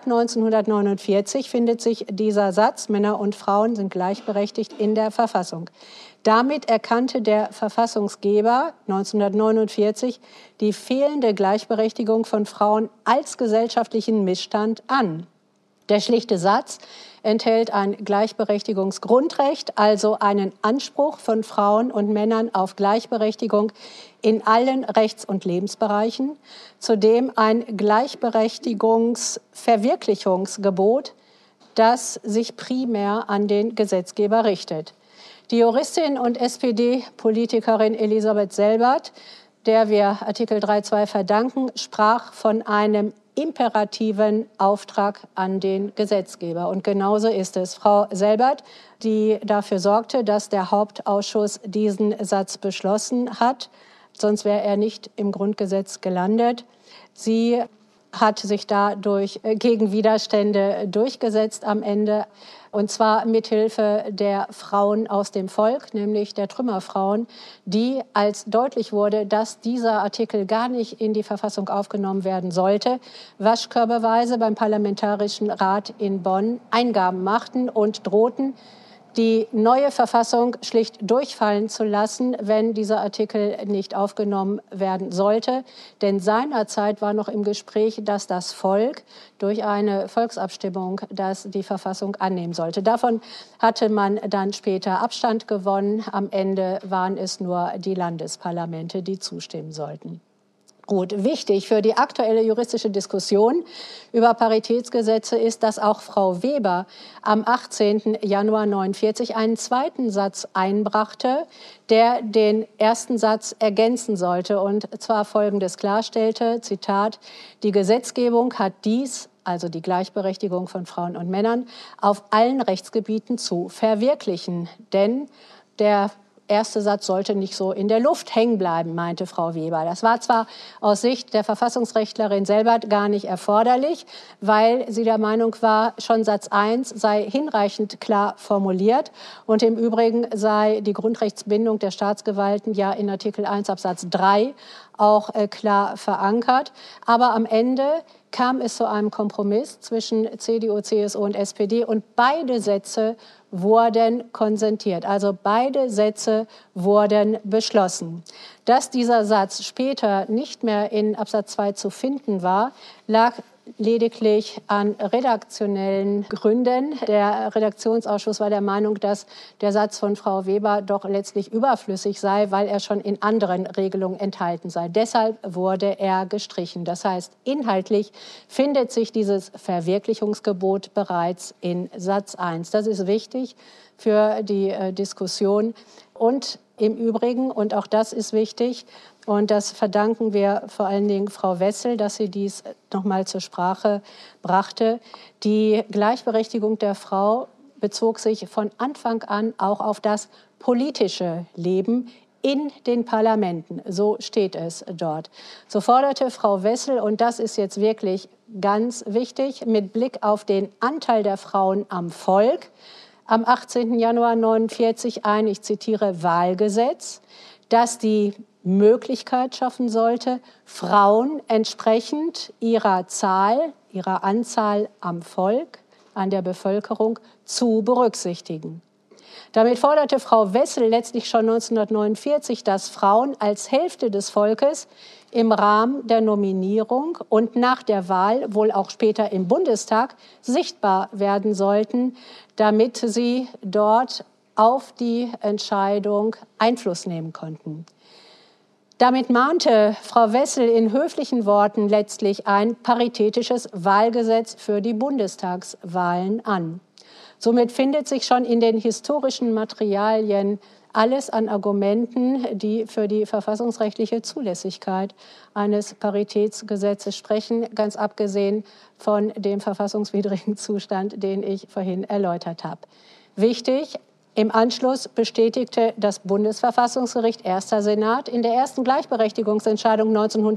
S3: 1949 findet sich dieser Satz, Männer und Frauen sind gleichberechtigt, in der Verfassung. Damit erkannte der Verfassungsgeber 1949 die fehlende Gleichberechtigung von Frauen als gesellschaftlichen Missstand an. Der schlichte Satz enthält ein Gleichberechtigungsgrundrecht, also einen Anspruch von Frauen und Männern auf Gleichberechtigung in allen Rechts- und Lebensbereichen, zudem ein Gleichberechtigungsverwirklichungsgebot, das sich primär an den Gesetzgeber richtet. Die Juristin und SPD-Politikerin Elisabeth Selbert, der wir Artikel 3.2 verdanken, sprach von einem imperativen Auftrag an den Gesetzgeber. Und genauso ist es. Frau Selbert, die dafür sorgte, dass der Hauptausschuss diesen Satz beschlossen hat, sonst wäre er nicht im Grundgesetz gelandet. Sie hat sich dadurch gegen Widerstände durchgesetzt am Ende, und zwar mithilfe der Frauen aus dem Volk, nämlich der Trümmerfrauen, die, als deutlich wurde, dass dieser Artikel gar nicht in die Verfassung aufgenommen werden sollte, waschkörbeweise beim Parlamentarischen Rat in Bonn Eingaben machten und drohten, die neue Verfassung schlicht durchfallen zu lassen, wenn dieser Artikel nicht aufgenommen werden sollte. Denn seinerzeit war noch im Gespräch, dass das Volk durch eine Volksabstimmung die Verfassung annehmen sollte. Davon hatte man dann später Abstand gewonnen. Am Ende waren es nur die Landesparlamente, die zustimmen sollten. Gut, wichtig für die aktuelle juristische Diskussion über Paritätsgesetze ist, dass auch Frau Weber am 18. Januar 1949 einen zweiten Satz einbrachte, der den ersten Satz ergänzen sollte und zwar Folgendes klarstellte, Zitat, die Gesetzgebung hat dies, also die Gleichberechtigung von Frauen und Männern, auf allen Rechtsgebieten zu verwirklichen, denn der erste Satz sollte nicht so in der Luft hängen bleiben, meinte Frau Weber. Das war zwar aus Sicht der Verfassungsrechtlerin Selbert gar nicht erforderlich, weil sie der Meinung war, schon Satz 1 sei hinreichend klar formuliert und im Übrigen sei die Grundrechtsbindung der Staatsgewalten ja in Artikel 1 Absatz 3 auch klar verankert. Aber am Ende kam es zu einem Kompromiss zwischen CDU, CSU und SPD und beide Sätze wurden konsentiert. Also beide Sätze wurden beschlossen. Dass dieser Satz später nicht mehr in Absatz 2 zu finden war, lag lediglich an redaktionellen Gründen. Der Redaktionsausschuss war der Meinung, dass der Satz von Frau Weber doch letztlich überflüssig sei, weil er schon in anderen Regelungen enthalten sei. Deshalb wurde er gestrichen. Das heißt, inhaltlich findet sich dieses Verwirklichungsgebot bereits in Satz 1. Das ist wichtig für die Diskussion. Und im Übrigen, und auch das ist wichtig, und das verdanken wir vor allen Dingen Frau Wessel, dass sie dies noch mal zur Sprache brachte. Die Gleichberechtigung der Frau bezog sich von Anfang an auch auf das politische Leben in den Parlamenten. So steht es dort. So forderte Frau Wessel, und das ist jetzt wirklich ganz wichtig, mit Blick auf den Anteil der Frauen am Volk, am 18. Januar 1949 ein, ich zitiere, Wahlgesetz, das die Möglichkeit schaffen sollte, Frauen entsprechend ihrer Zahl, ihrer Anzahl am Volk, an der Bevölkerung zu berücksichtigen. Damit forderte Frau Wessel letztlich schon 1949, dass Frauen als Hälfte des Volkes im Rahmen der Nominierung und nach der Wahl, wohl auch später im Bundestag, sichtbar werden sollten, damit sie dort auf die Entscheidung Einfluss nehmen konnten. Damit mahnte Frau Wessel in höflichen Worten letztlich ein paritätisches Wahlgesetz für die Bundestagswahlen an. Somit findet sich schon in den historischen Materialien alles an Argumenten, die für die verfassungsrechtliche Zulässigkeit eines Paritätsgesetzes sprechen, ganz abgesehen von dem verfassungswidrigen Zustand, den ich vorhin erläutert habe. Wichtig: Im Anschluss bestätigte das Bundesverfassungsgericht, Erster Senat, in der ersten Gleichberechtigungsentscheidung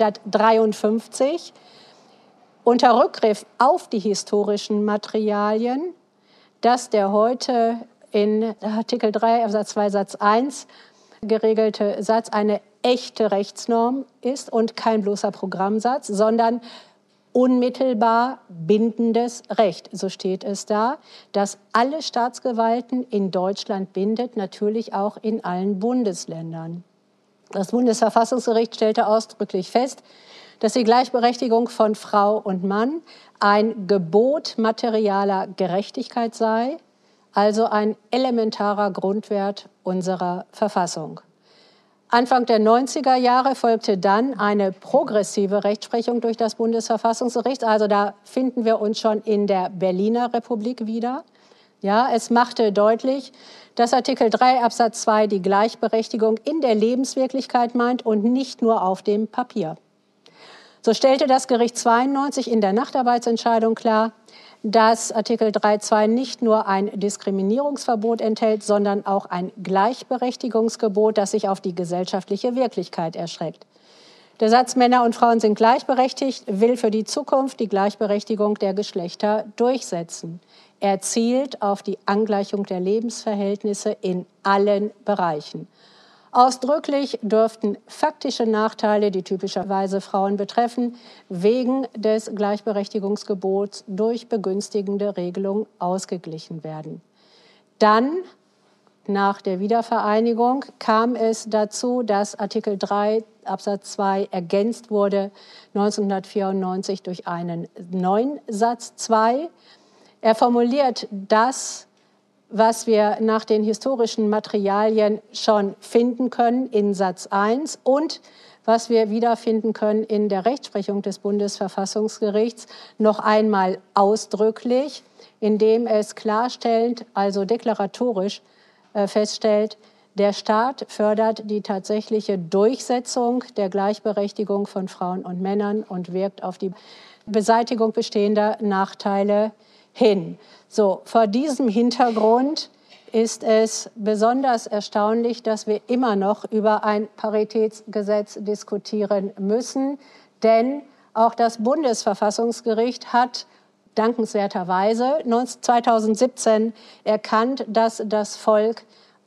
S3: 1953 unter Rückgriff auf die historischen Materialien, dass der heute in Artikel 3 Absatz 2 Satz 1 geregelte Satz eine echte Rechtsnorm ist und kein bloßer Programmsatz, sondern unmittelbar bindendes Recht. So steht es da, das alle Staatsgewalten in Deutschland bindet, natürlich auch in allen Bundesländern. Das Bundesverfassungsgericht stellte ausdrücklich fest, dass die Gleichberechtigung von Frau und Mann ein Gebot materialer Gerechtigkeit sei, also ein elementarer Grundwert unserer Verfassung. Anfang der 90er Jahre folgte dann eine progressive Rechtsprechung durch das Bundesverfassungsgericht. Also da finden wir uns schon in der Berliner Republik wieder. Ja, es machte deutlich, dass Artikel 3 Absatz 2 die Gleichberechtigung in der Lebenswirklichkeit meint und nicht nur auf dem Papier. So stellte das Gericht 92 in der Nachtarbeitsentscheidung klar, dass Artikel 3.2 nicht nur ein Diskriminierungsverbot enthält, sondern auch ein Gleichberechtigungsgebot, das sich auf die gesellschaftliche Wirklichkeit erstreckt. Der Satz Männer und Frauen sind gleichberechtigt will für die Zukunft die Gleichberechtigung der Geschlechter durchsetzen. Er zielt auf die Angleichung der Lebensverhältnisse in allen Bereichen. Ausdrücklich dürften faktische Nachteile, die typischerweise Frauen betreffen, wegen des Gleichberechtigungsgebots durch begünstigende Regelungen ausgeglichen werden. Dann, nach der Wiedervereinigung, kam es dazu, dass Artikel 3 Absatz 2 ergänzt wurde 1994 durch einen neuen Satz 2. Er formuliert das, was wir nach den historischen Materialien schon finden können in Satz 1 und was wir wiederfinden können in der Rechtsprechung des Bundesverfassungsgerichts, noch einmal ausdrücklich, indem es klarstellend, also deklaratorisch feststellt, der Staat fördert die tatsächliche Durchsetzung der Gleichberechtigung von Frauen und Männern und wirkt auf die Beseitigung bestehender Nachteile hin. So, vor diesem Hintergrund ist es besonders erstaunlich, dass wir immer noch über ein Paritätsgesetz diskutieren müssen. Denn auch das Bundesverfassungsgericht hat dankenswerterweise 2017 erkannt, dass das Volk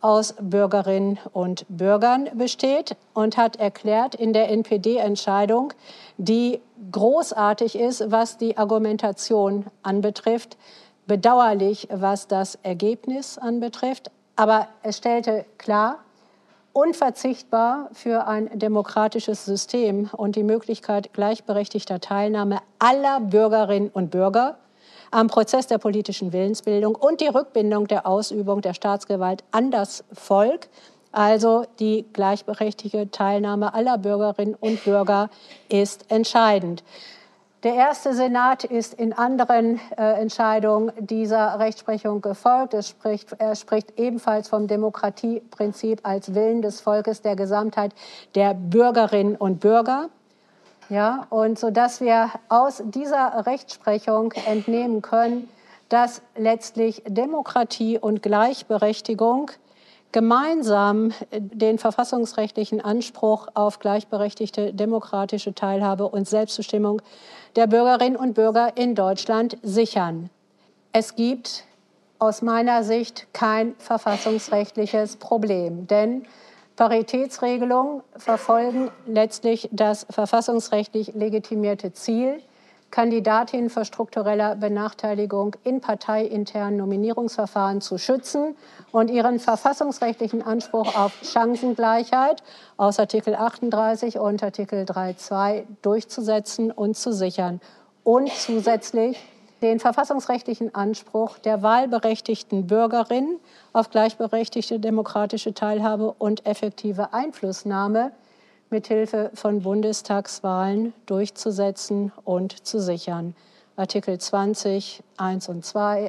S3: aus Bürgerinnen und Bürgern besteht und hat erklärt in der NPD-Entscheidung, die großartig ist, was die Argumentation anbetrifft, bedauerlich, was das Ergebnis anbetrifft. Aber es stellte klar, unverzichtbar für ein demokratisches System und die Möglichkeit gleichberechtigter Teilnahme aller Bürgerinnen und Bürger am Prozess der politischen Willensbildung und die Rückbindung der Ausübung der Staatsgewalt an das Volk, also die gleichberechtigte Teilnahme aller Bürgerinnen und Bürger, ist entscheidend. Der erste Senat ist in anderen Entscheidungen dieser Rechtsprechung gefolgt. Er spricht ebenfalls vom Demokratieprinzip als Willen des Volkes der Gesamtheit der Bürgerinnen und Bürger. Ja, und so dass wir aus dieser Rechtsprechung entnehmen können, dass letztlich Demokratie und Gleichberechtigung gemeinsam den verfassungsrechtlichen Anspruch auf gleichberechtigte demokratische Teilhabe und Selbstbestimmung der Bürgerinnen und Bürger in Deutschland sichern. Es gibt aus meiner Sicht kein verfassungsrechtliches Problem, denn Paritätsregelungen verfolgen letztlich das verfassungsrechtlich legitimierte Ziel, Kandidatinnen vor struktureller Benachteiligung in parteiinternen Nominierungsverfahren zu schützen und ihren verfassungsrechtlichen Anspruch auf Chancengleichheit aus Artikel 38 und Artikel 3.2 durchzusetzen und zu sichern. Und zusätzlich den verfassungsrechtlichen Anspruch der wahlberechtigten Bürgerinnen auf gleichberechtigte demokratische Teilhabe und effektive Einflussnahme mithilfe von Bundestagswahlen durchzusetzen und zu sichern. Artikel 20, 1 und 2,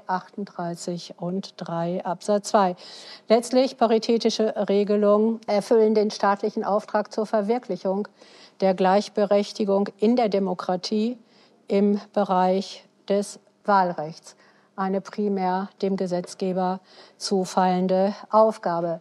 S3: 38 und 3 Absatz 2. Letztlich paritätische Regelungen erfüllen den staatlichen Auftrag zur Verwirklichung der Gleichberechtigung in der Demokratie im Bereich des Wahlrechts. Eine primär dem Gesetzgeber zufallende Aufgabe.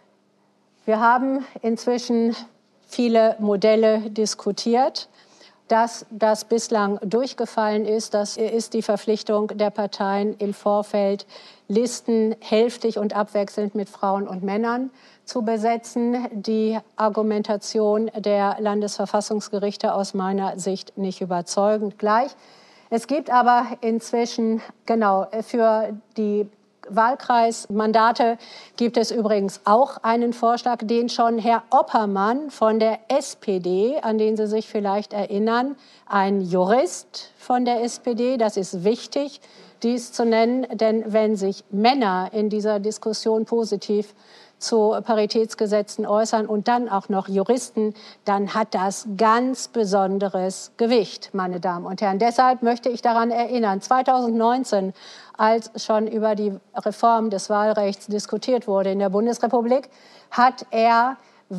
S3: Wir haben inzwischen viele Modelle diskutiert. Dass das bislang durchgefallen ist, das ist die Verpflichtung der Parteien im Vorfeld, Listen hälftig und abwechselnd mit Frauen und Männern zu besetzen. Die Argumentation der Landesverfassungsgerichte aus meiner Sicht nicht überzeugend gleich. Es gibt aber inzwischen, für die Wahlkreismandate gibt es übrigens auch einen Vorschlag, den schon Herr Oppermann von der SPD, an den Sie sich vielleicht erinnern, ein Jurist von der SPD, das ist wichtig, dies zu nennen, denn wenn sich Männer in dieser Diskussion positiv zu Paritätsgesetzen äußern und dann auch noch Juristen, dann hat das ganz besonderes Gewicht, meine Damen und Herren. Deshalb möchte ich daran erinnern, 2019, als schon über die Reform des Wahlrechts diskutiert wurde in der Bundesrepublik, hat er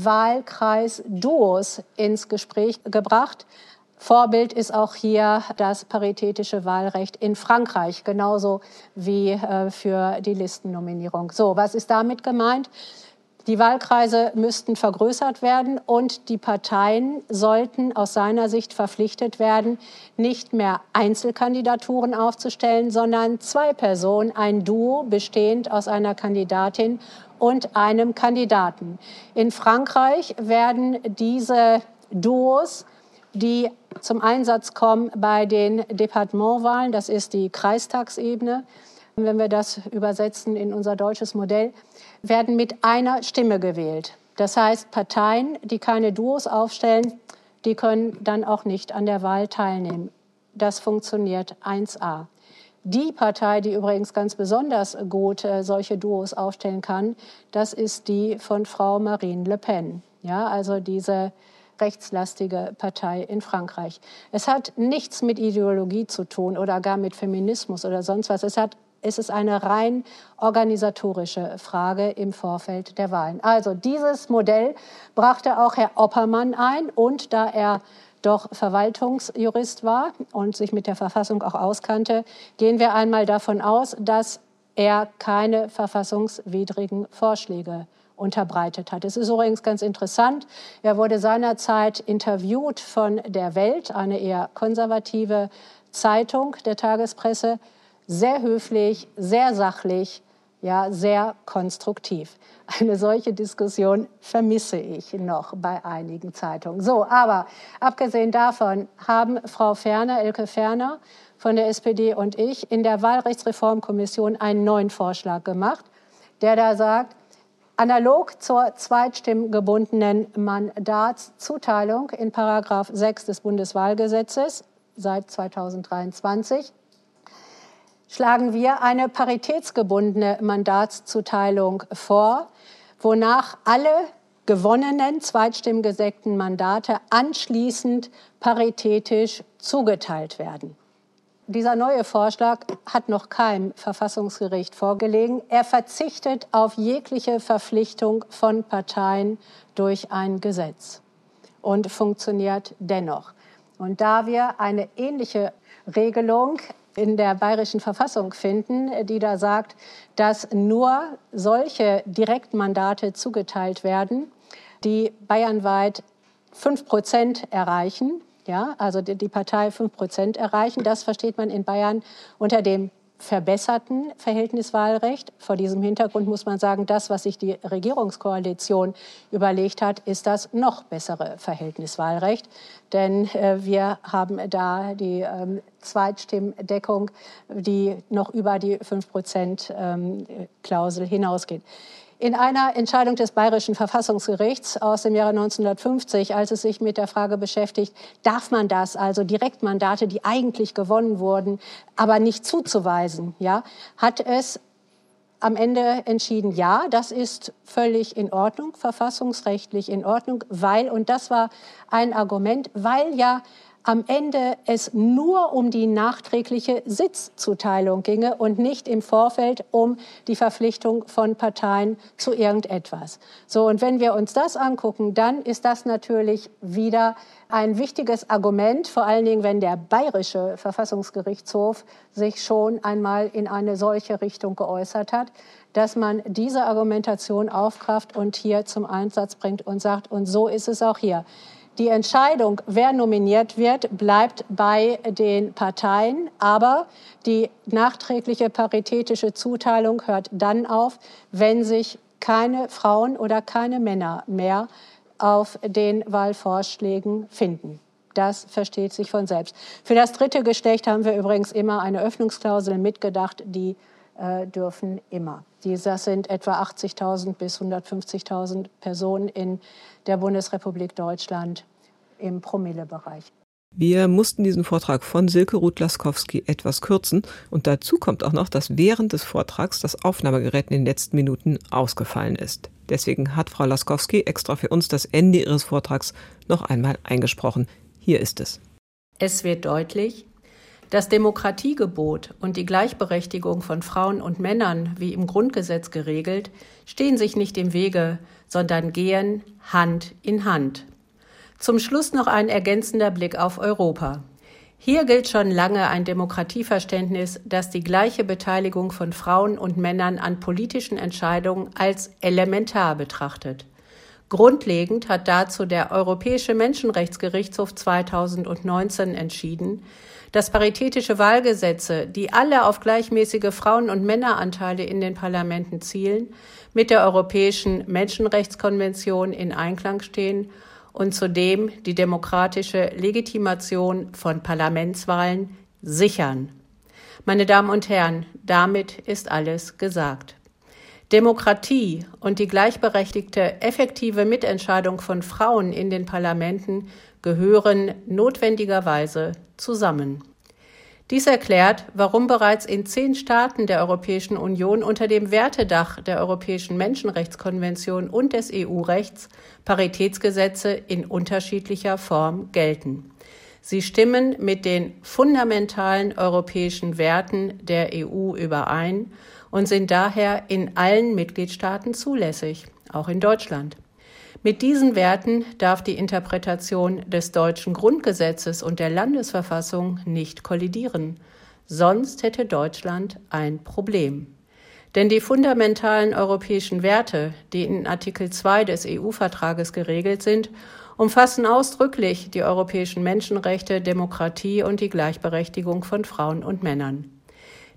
S3: Wahlkreisduos ins Gespräch gebracht. Vorbild ist auch hier das paritätische Wahlrecht in Frankreich, genauso wie für die Listennominierung. So, was ist damit gemeint? Die Wahlkreise müssten vergrößert werden und die Parteien sollten aus seiner Sicht verpflichtet werden, nicht mehr Einzelkandidaturen aufzustellen, sondern zwei Personen, ein Duo bestehend aus einer Kandidatin und einem Kandidaten. In Frankreich werden diese Duos, die zum Einsatz kommen bei den Departementwahlen, das ist die Kreistagsebene, wenn wir das übersetzen in unser deutsches Modell, werden mit einer Stimme gewählt. Das heißt, Parteien, die keine Duos aufstellen, die können dann auch nicht an der Wahl teilnehmen. Das funktioniert 1a. Die Partei, die übrigens ganz besonders gut solche Duos aufstellen kann, das ist die von Frau Marine Le Pen. Ja, also diese rechtslastige Partei in Frankreich. Es hat nichts mit Ideologie zu tun oder gar mit Feminismus oder sonst was. Es ist eine rein organisatorische Frage im Vorfeld der Wahlen. Also dieses Modell brachte auch Herr Oppermann ein und da er doch Verwaltungsjurist war und sich mit der Verfassung auch auskannte, gehen wir einmal davon aus, dass er keine verfassungswidrigen Vorschläge unterbreitet hat. Es ist übrigens ganz interessant, er wurde seinerzeit interviewt von der Welt, eine eher konservative Zeitung der Tagespresse, sehr höflich, sehr sachlich, ja, sehr konstruktiv. Eine solche Diskussion vermisse ich noch bei einigen Zeitungen. So, aber abgesehen davon haben Frau Ferner, Elke Ferner von der SPD und ich in der Wahlrechtsreformkommission einen neuen Vorschlag gemacht, der da sagt, analog zur zweitstimmgebundenen Mandatszuteilung in § 6 des Bundeswahlgesetzes seit 2023 schlagen wir eine paritätsgebundene Mandatszuteilung vor, wonach alle gewonnenen zweitstimmgesägten Mandate anschließend paritätisch zugeteilt werden. Dieser neue Vorschlag hat noch keinem Verfassungsgericht vorgelegen. Er verzichtet auf jegliche Verpflichtung von Parteien durch ein Gesetz und funktioniert dennoch. Und da wir eine ähnliche Regelung in der bayerischen Verfassung finden, die da sagt, dass nur solche Direktmandate zugeteilt werden, die bayernweit 5% erreichen, ja, also die Partei 5% erreichen. Das versteht man in Bayern unter dem verbesserten Verhältniswahlrecht. Vor diesem Hintergrund muss man sagen, das, was sich die Regierungskoalition überlegt hat, ist das noch bessere Verhältniswahlrecht. Denn wir haben da die Zweitstimmdeckung, die noch über die 5%-Klausel hinausgeht. In einer Entscheidung des Bayerischen Verfassungsgerichts aus dem Jahre 1950, als es sich mit der Frage beschäftigt, darf man das, also Direktmandate, die eigentlich gewonnen wurden, aber nicht zuzuweisen, ja, hat es am Ende entschieden, ja, das ist völlig in Ordnung, verfassungsrechtlich in Ordnung, weil, und das war ein Argument, weil ja am Ende es nur um die nachträgliche Sitzzuteilung ginge und nicht im Vorfeld um die Verpflichtung von Parteien zu irgendetwas. So, und wenn wir uns das angucken, dann ist das natürlich wieder ein wichtiges Argument, vor allen Dingen, wenn der bayerische Verfassungsgerichtshof sich schon einmal in eine solche Richtung geäußert hat, dass man diese Argumentation aufgreift und hier zum Einsatz bringt und sagt, und so ist es auch hier. Die Entscheidung, wer nominiert wird, bleibt bei den Parteien, aber die nachträgliche paritätische Zuteilung hört dann auf, wenn sich keine Frauen oder keine Männer mehr auf den Wahlvorschlägen finden. Das versteht sich von selbst. Für das dritte Geschlecht haben wir übrigens immer eine Öffnungsklausel mitgedacht, die dürfen immer. Das sind etwa 80.000 bis 150.000 Personen in der Bundesrepublik Deutschland im Promillebereich.
S2: Wir mussten diesen Vortrag von Silke Ruth-Laskowski etwas kürzen. Und dazu kommt auch noch, dass während des Vortrags das Aufnahmegerät in den letzten Minuten ausgefallen ist. Deswegen hat Frau Laskowski extra für uns das Ende ihres Vortrags noch einmal eingesprochen. Hier ist es.
S4: Es wird deutlich, das Demokratiegebot und die Gleichberechtigung von Frauen und Männern, wie im Grundgesetz geregelt, stehen sich nicht im Wege, sondern gehen Hand in Hand. Zum Schluss noch ein ergänzender Blick auf Europa. Hier gilt schon lange ein Demokratieverständnis, das die gleiche Beteiligung von Frauen und Männern an politischen Entscheidungen als elementar betrachtet. Grundlegend hat dazu der Europäische Menschenrechtsgerichtshof 2019 entschieden, dass paritätische Wahlgesetze, die alle auf gleichmäßige Frauen- und Männeranteile in den Parlamenten zielen, mit der Europäischen Menschenrechtskonvention in Einklang stehen und zudem die demokratische Legitimation von Parlamentswahlen sichern. Meine Damen und Herren, damit ist alles gesagt. Demokratie und die gleichberechtigte, effektive Mitentscheidung von Frauen in den Parlamenten gehören notwendigerweise zusammen. Dies erklärt, warum bereits in 10 Staaten der Europäischen Union unter dem Wertedach der Europäischen Menschenrechtskonvention und des EU-Rechts Paritätsgesetze in unterschiedlicher Form gelten. Sie stimmen mit den fundamentalen europäischen Werten der EU überein und sind daher in allen Mitgliedstaaten zulässig, auch in Deutschland. Mit diesen Werten darf die Interpretation des deutschen Grundgesetzes und der Landesverfassung nicht kollidieren. Sonst hätte Deutschland ein Problem. Denn die fundamentalen europäischen Werte, die in Artikel 2 des EU-Vertrages geregelt sind, umfassen ausdrücklich die europäischen Menschenrechte, Demokratie und die Gleichberechtigung von Frauen und Männern.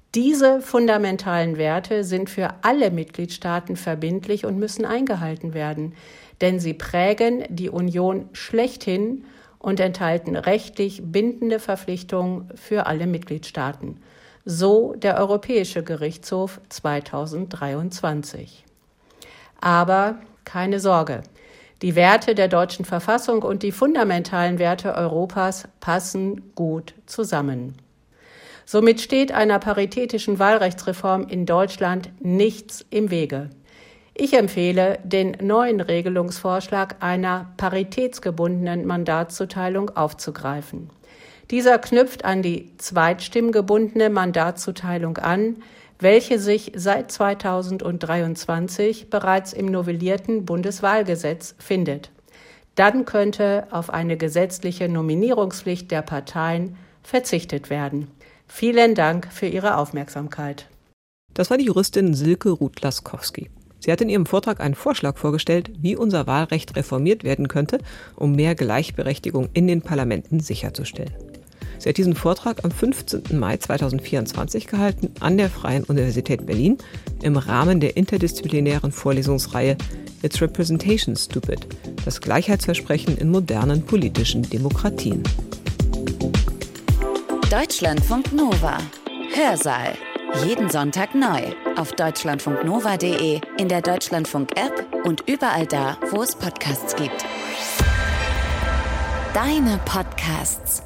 S4: Diese fundamentalen Werte sind für alle Mitgliedstaaten verbindlich und müssen eingehalten werden, denn sie prägen die Union schlechthin und enthalten rechtlich bindende Verpflichtungen für alle Mitgliedstaaten. So der Europäische Gerichtshof 2023. Aber keine Sorge, die Werte der deutschen Verfassung und die fundamentalen Werte Europas passen gut zusammen. Somit steht einer paritätischen Wahlrechtsreform in Deutschland nichts im Wege. Ich empfehle, den neuen Regelungsvorschlag einer paritätsgebundenen Mandatszuteilung aufzugreifen. Dieser knüpft an die zweitstimmgebundene Mandatszuteilung an, welche sich seit 2023 bereits im novellierten Bundeswahlgesetz findet. Dann könnte auf eine gesetzliche Nominierungspflicht der Parteien verzichtet werden. Vielen Dank für Ihre Aufmerksamkeit.
S2: Das war die Juristin Silke Ruth-Laskowski. Sie hat in ihrem Vortrag einen Vorschlag vorgestellt, wie unser Wahlrecht reformiert werden könnte, um mehr Gleichberechtigung in den Parlamenten sicherzustellen. Sie hat diesen Vortrag am 15. Mai 2024 gehalten an der Freien Universität Berlin im Rahmen der interdisziplinären Vorlesungsreihe It's Representation Stupid? Das Gleichheitsversprechen in modernen politischen Demokratien.
S1: Deutschlandfunk Nova. Hörsaal. Jeden Sonntag neu. Auf deutschlandfunknova.de, in der Deutschlandfunk-App und überall da, wo es Podcasts gibt. Deine Podcasts.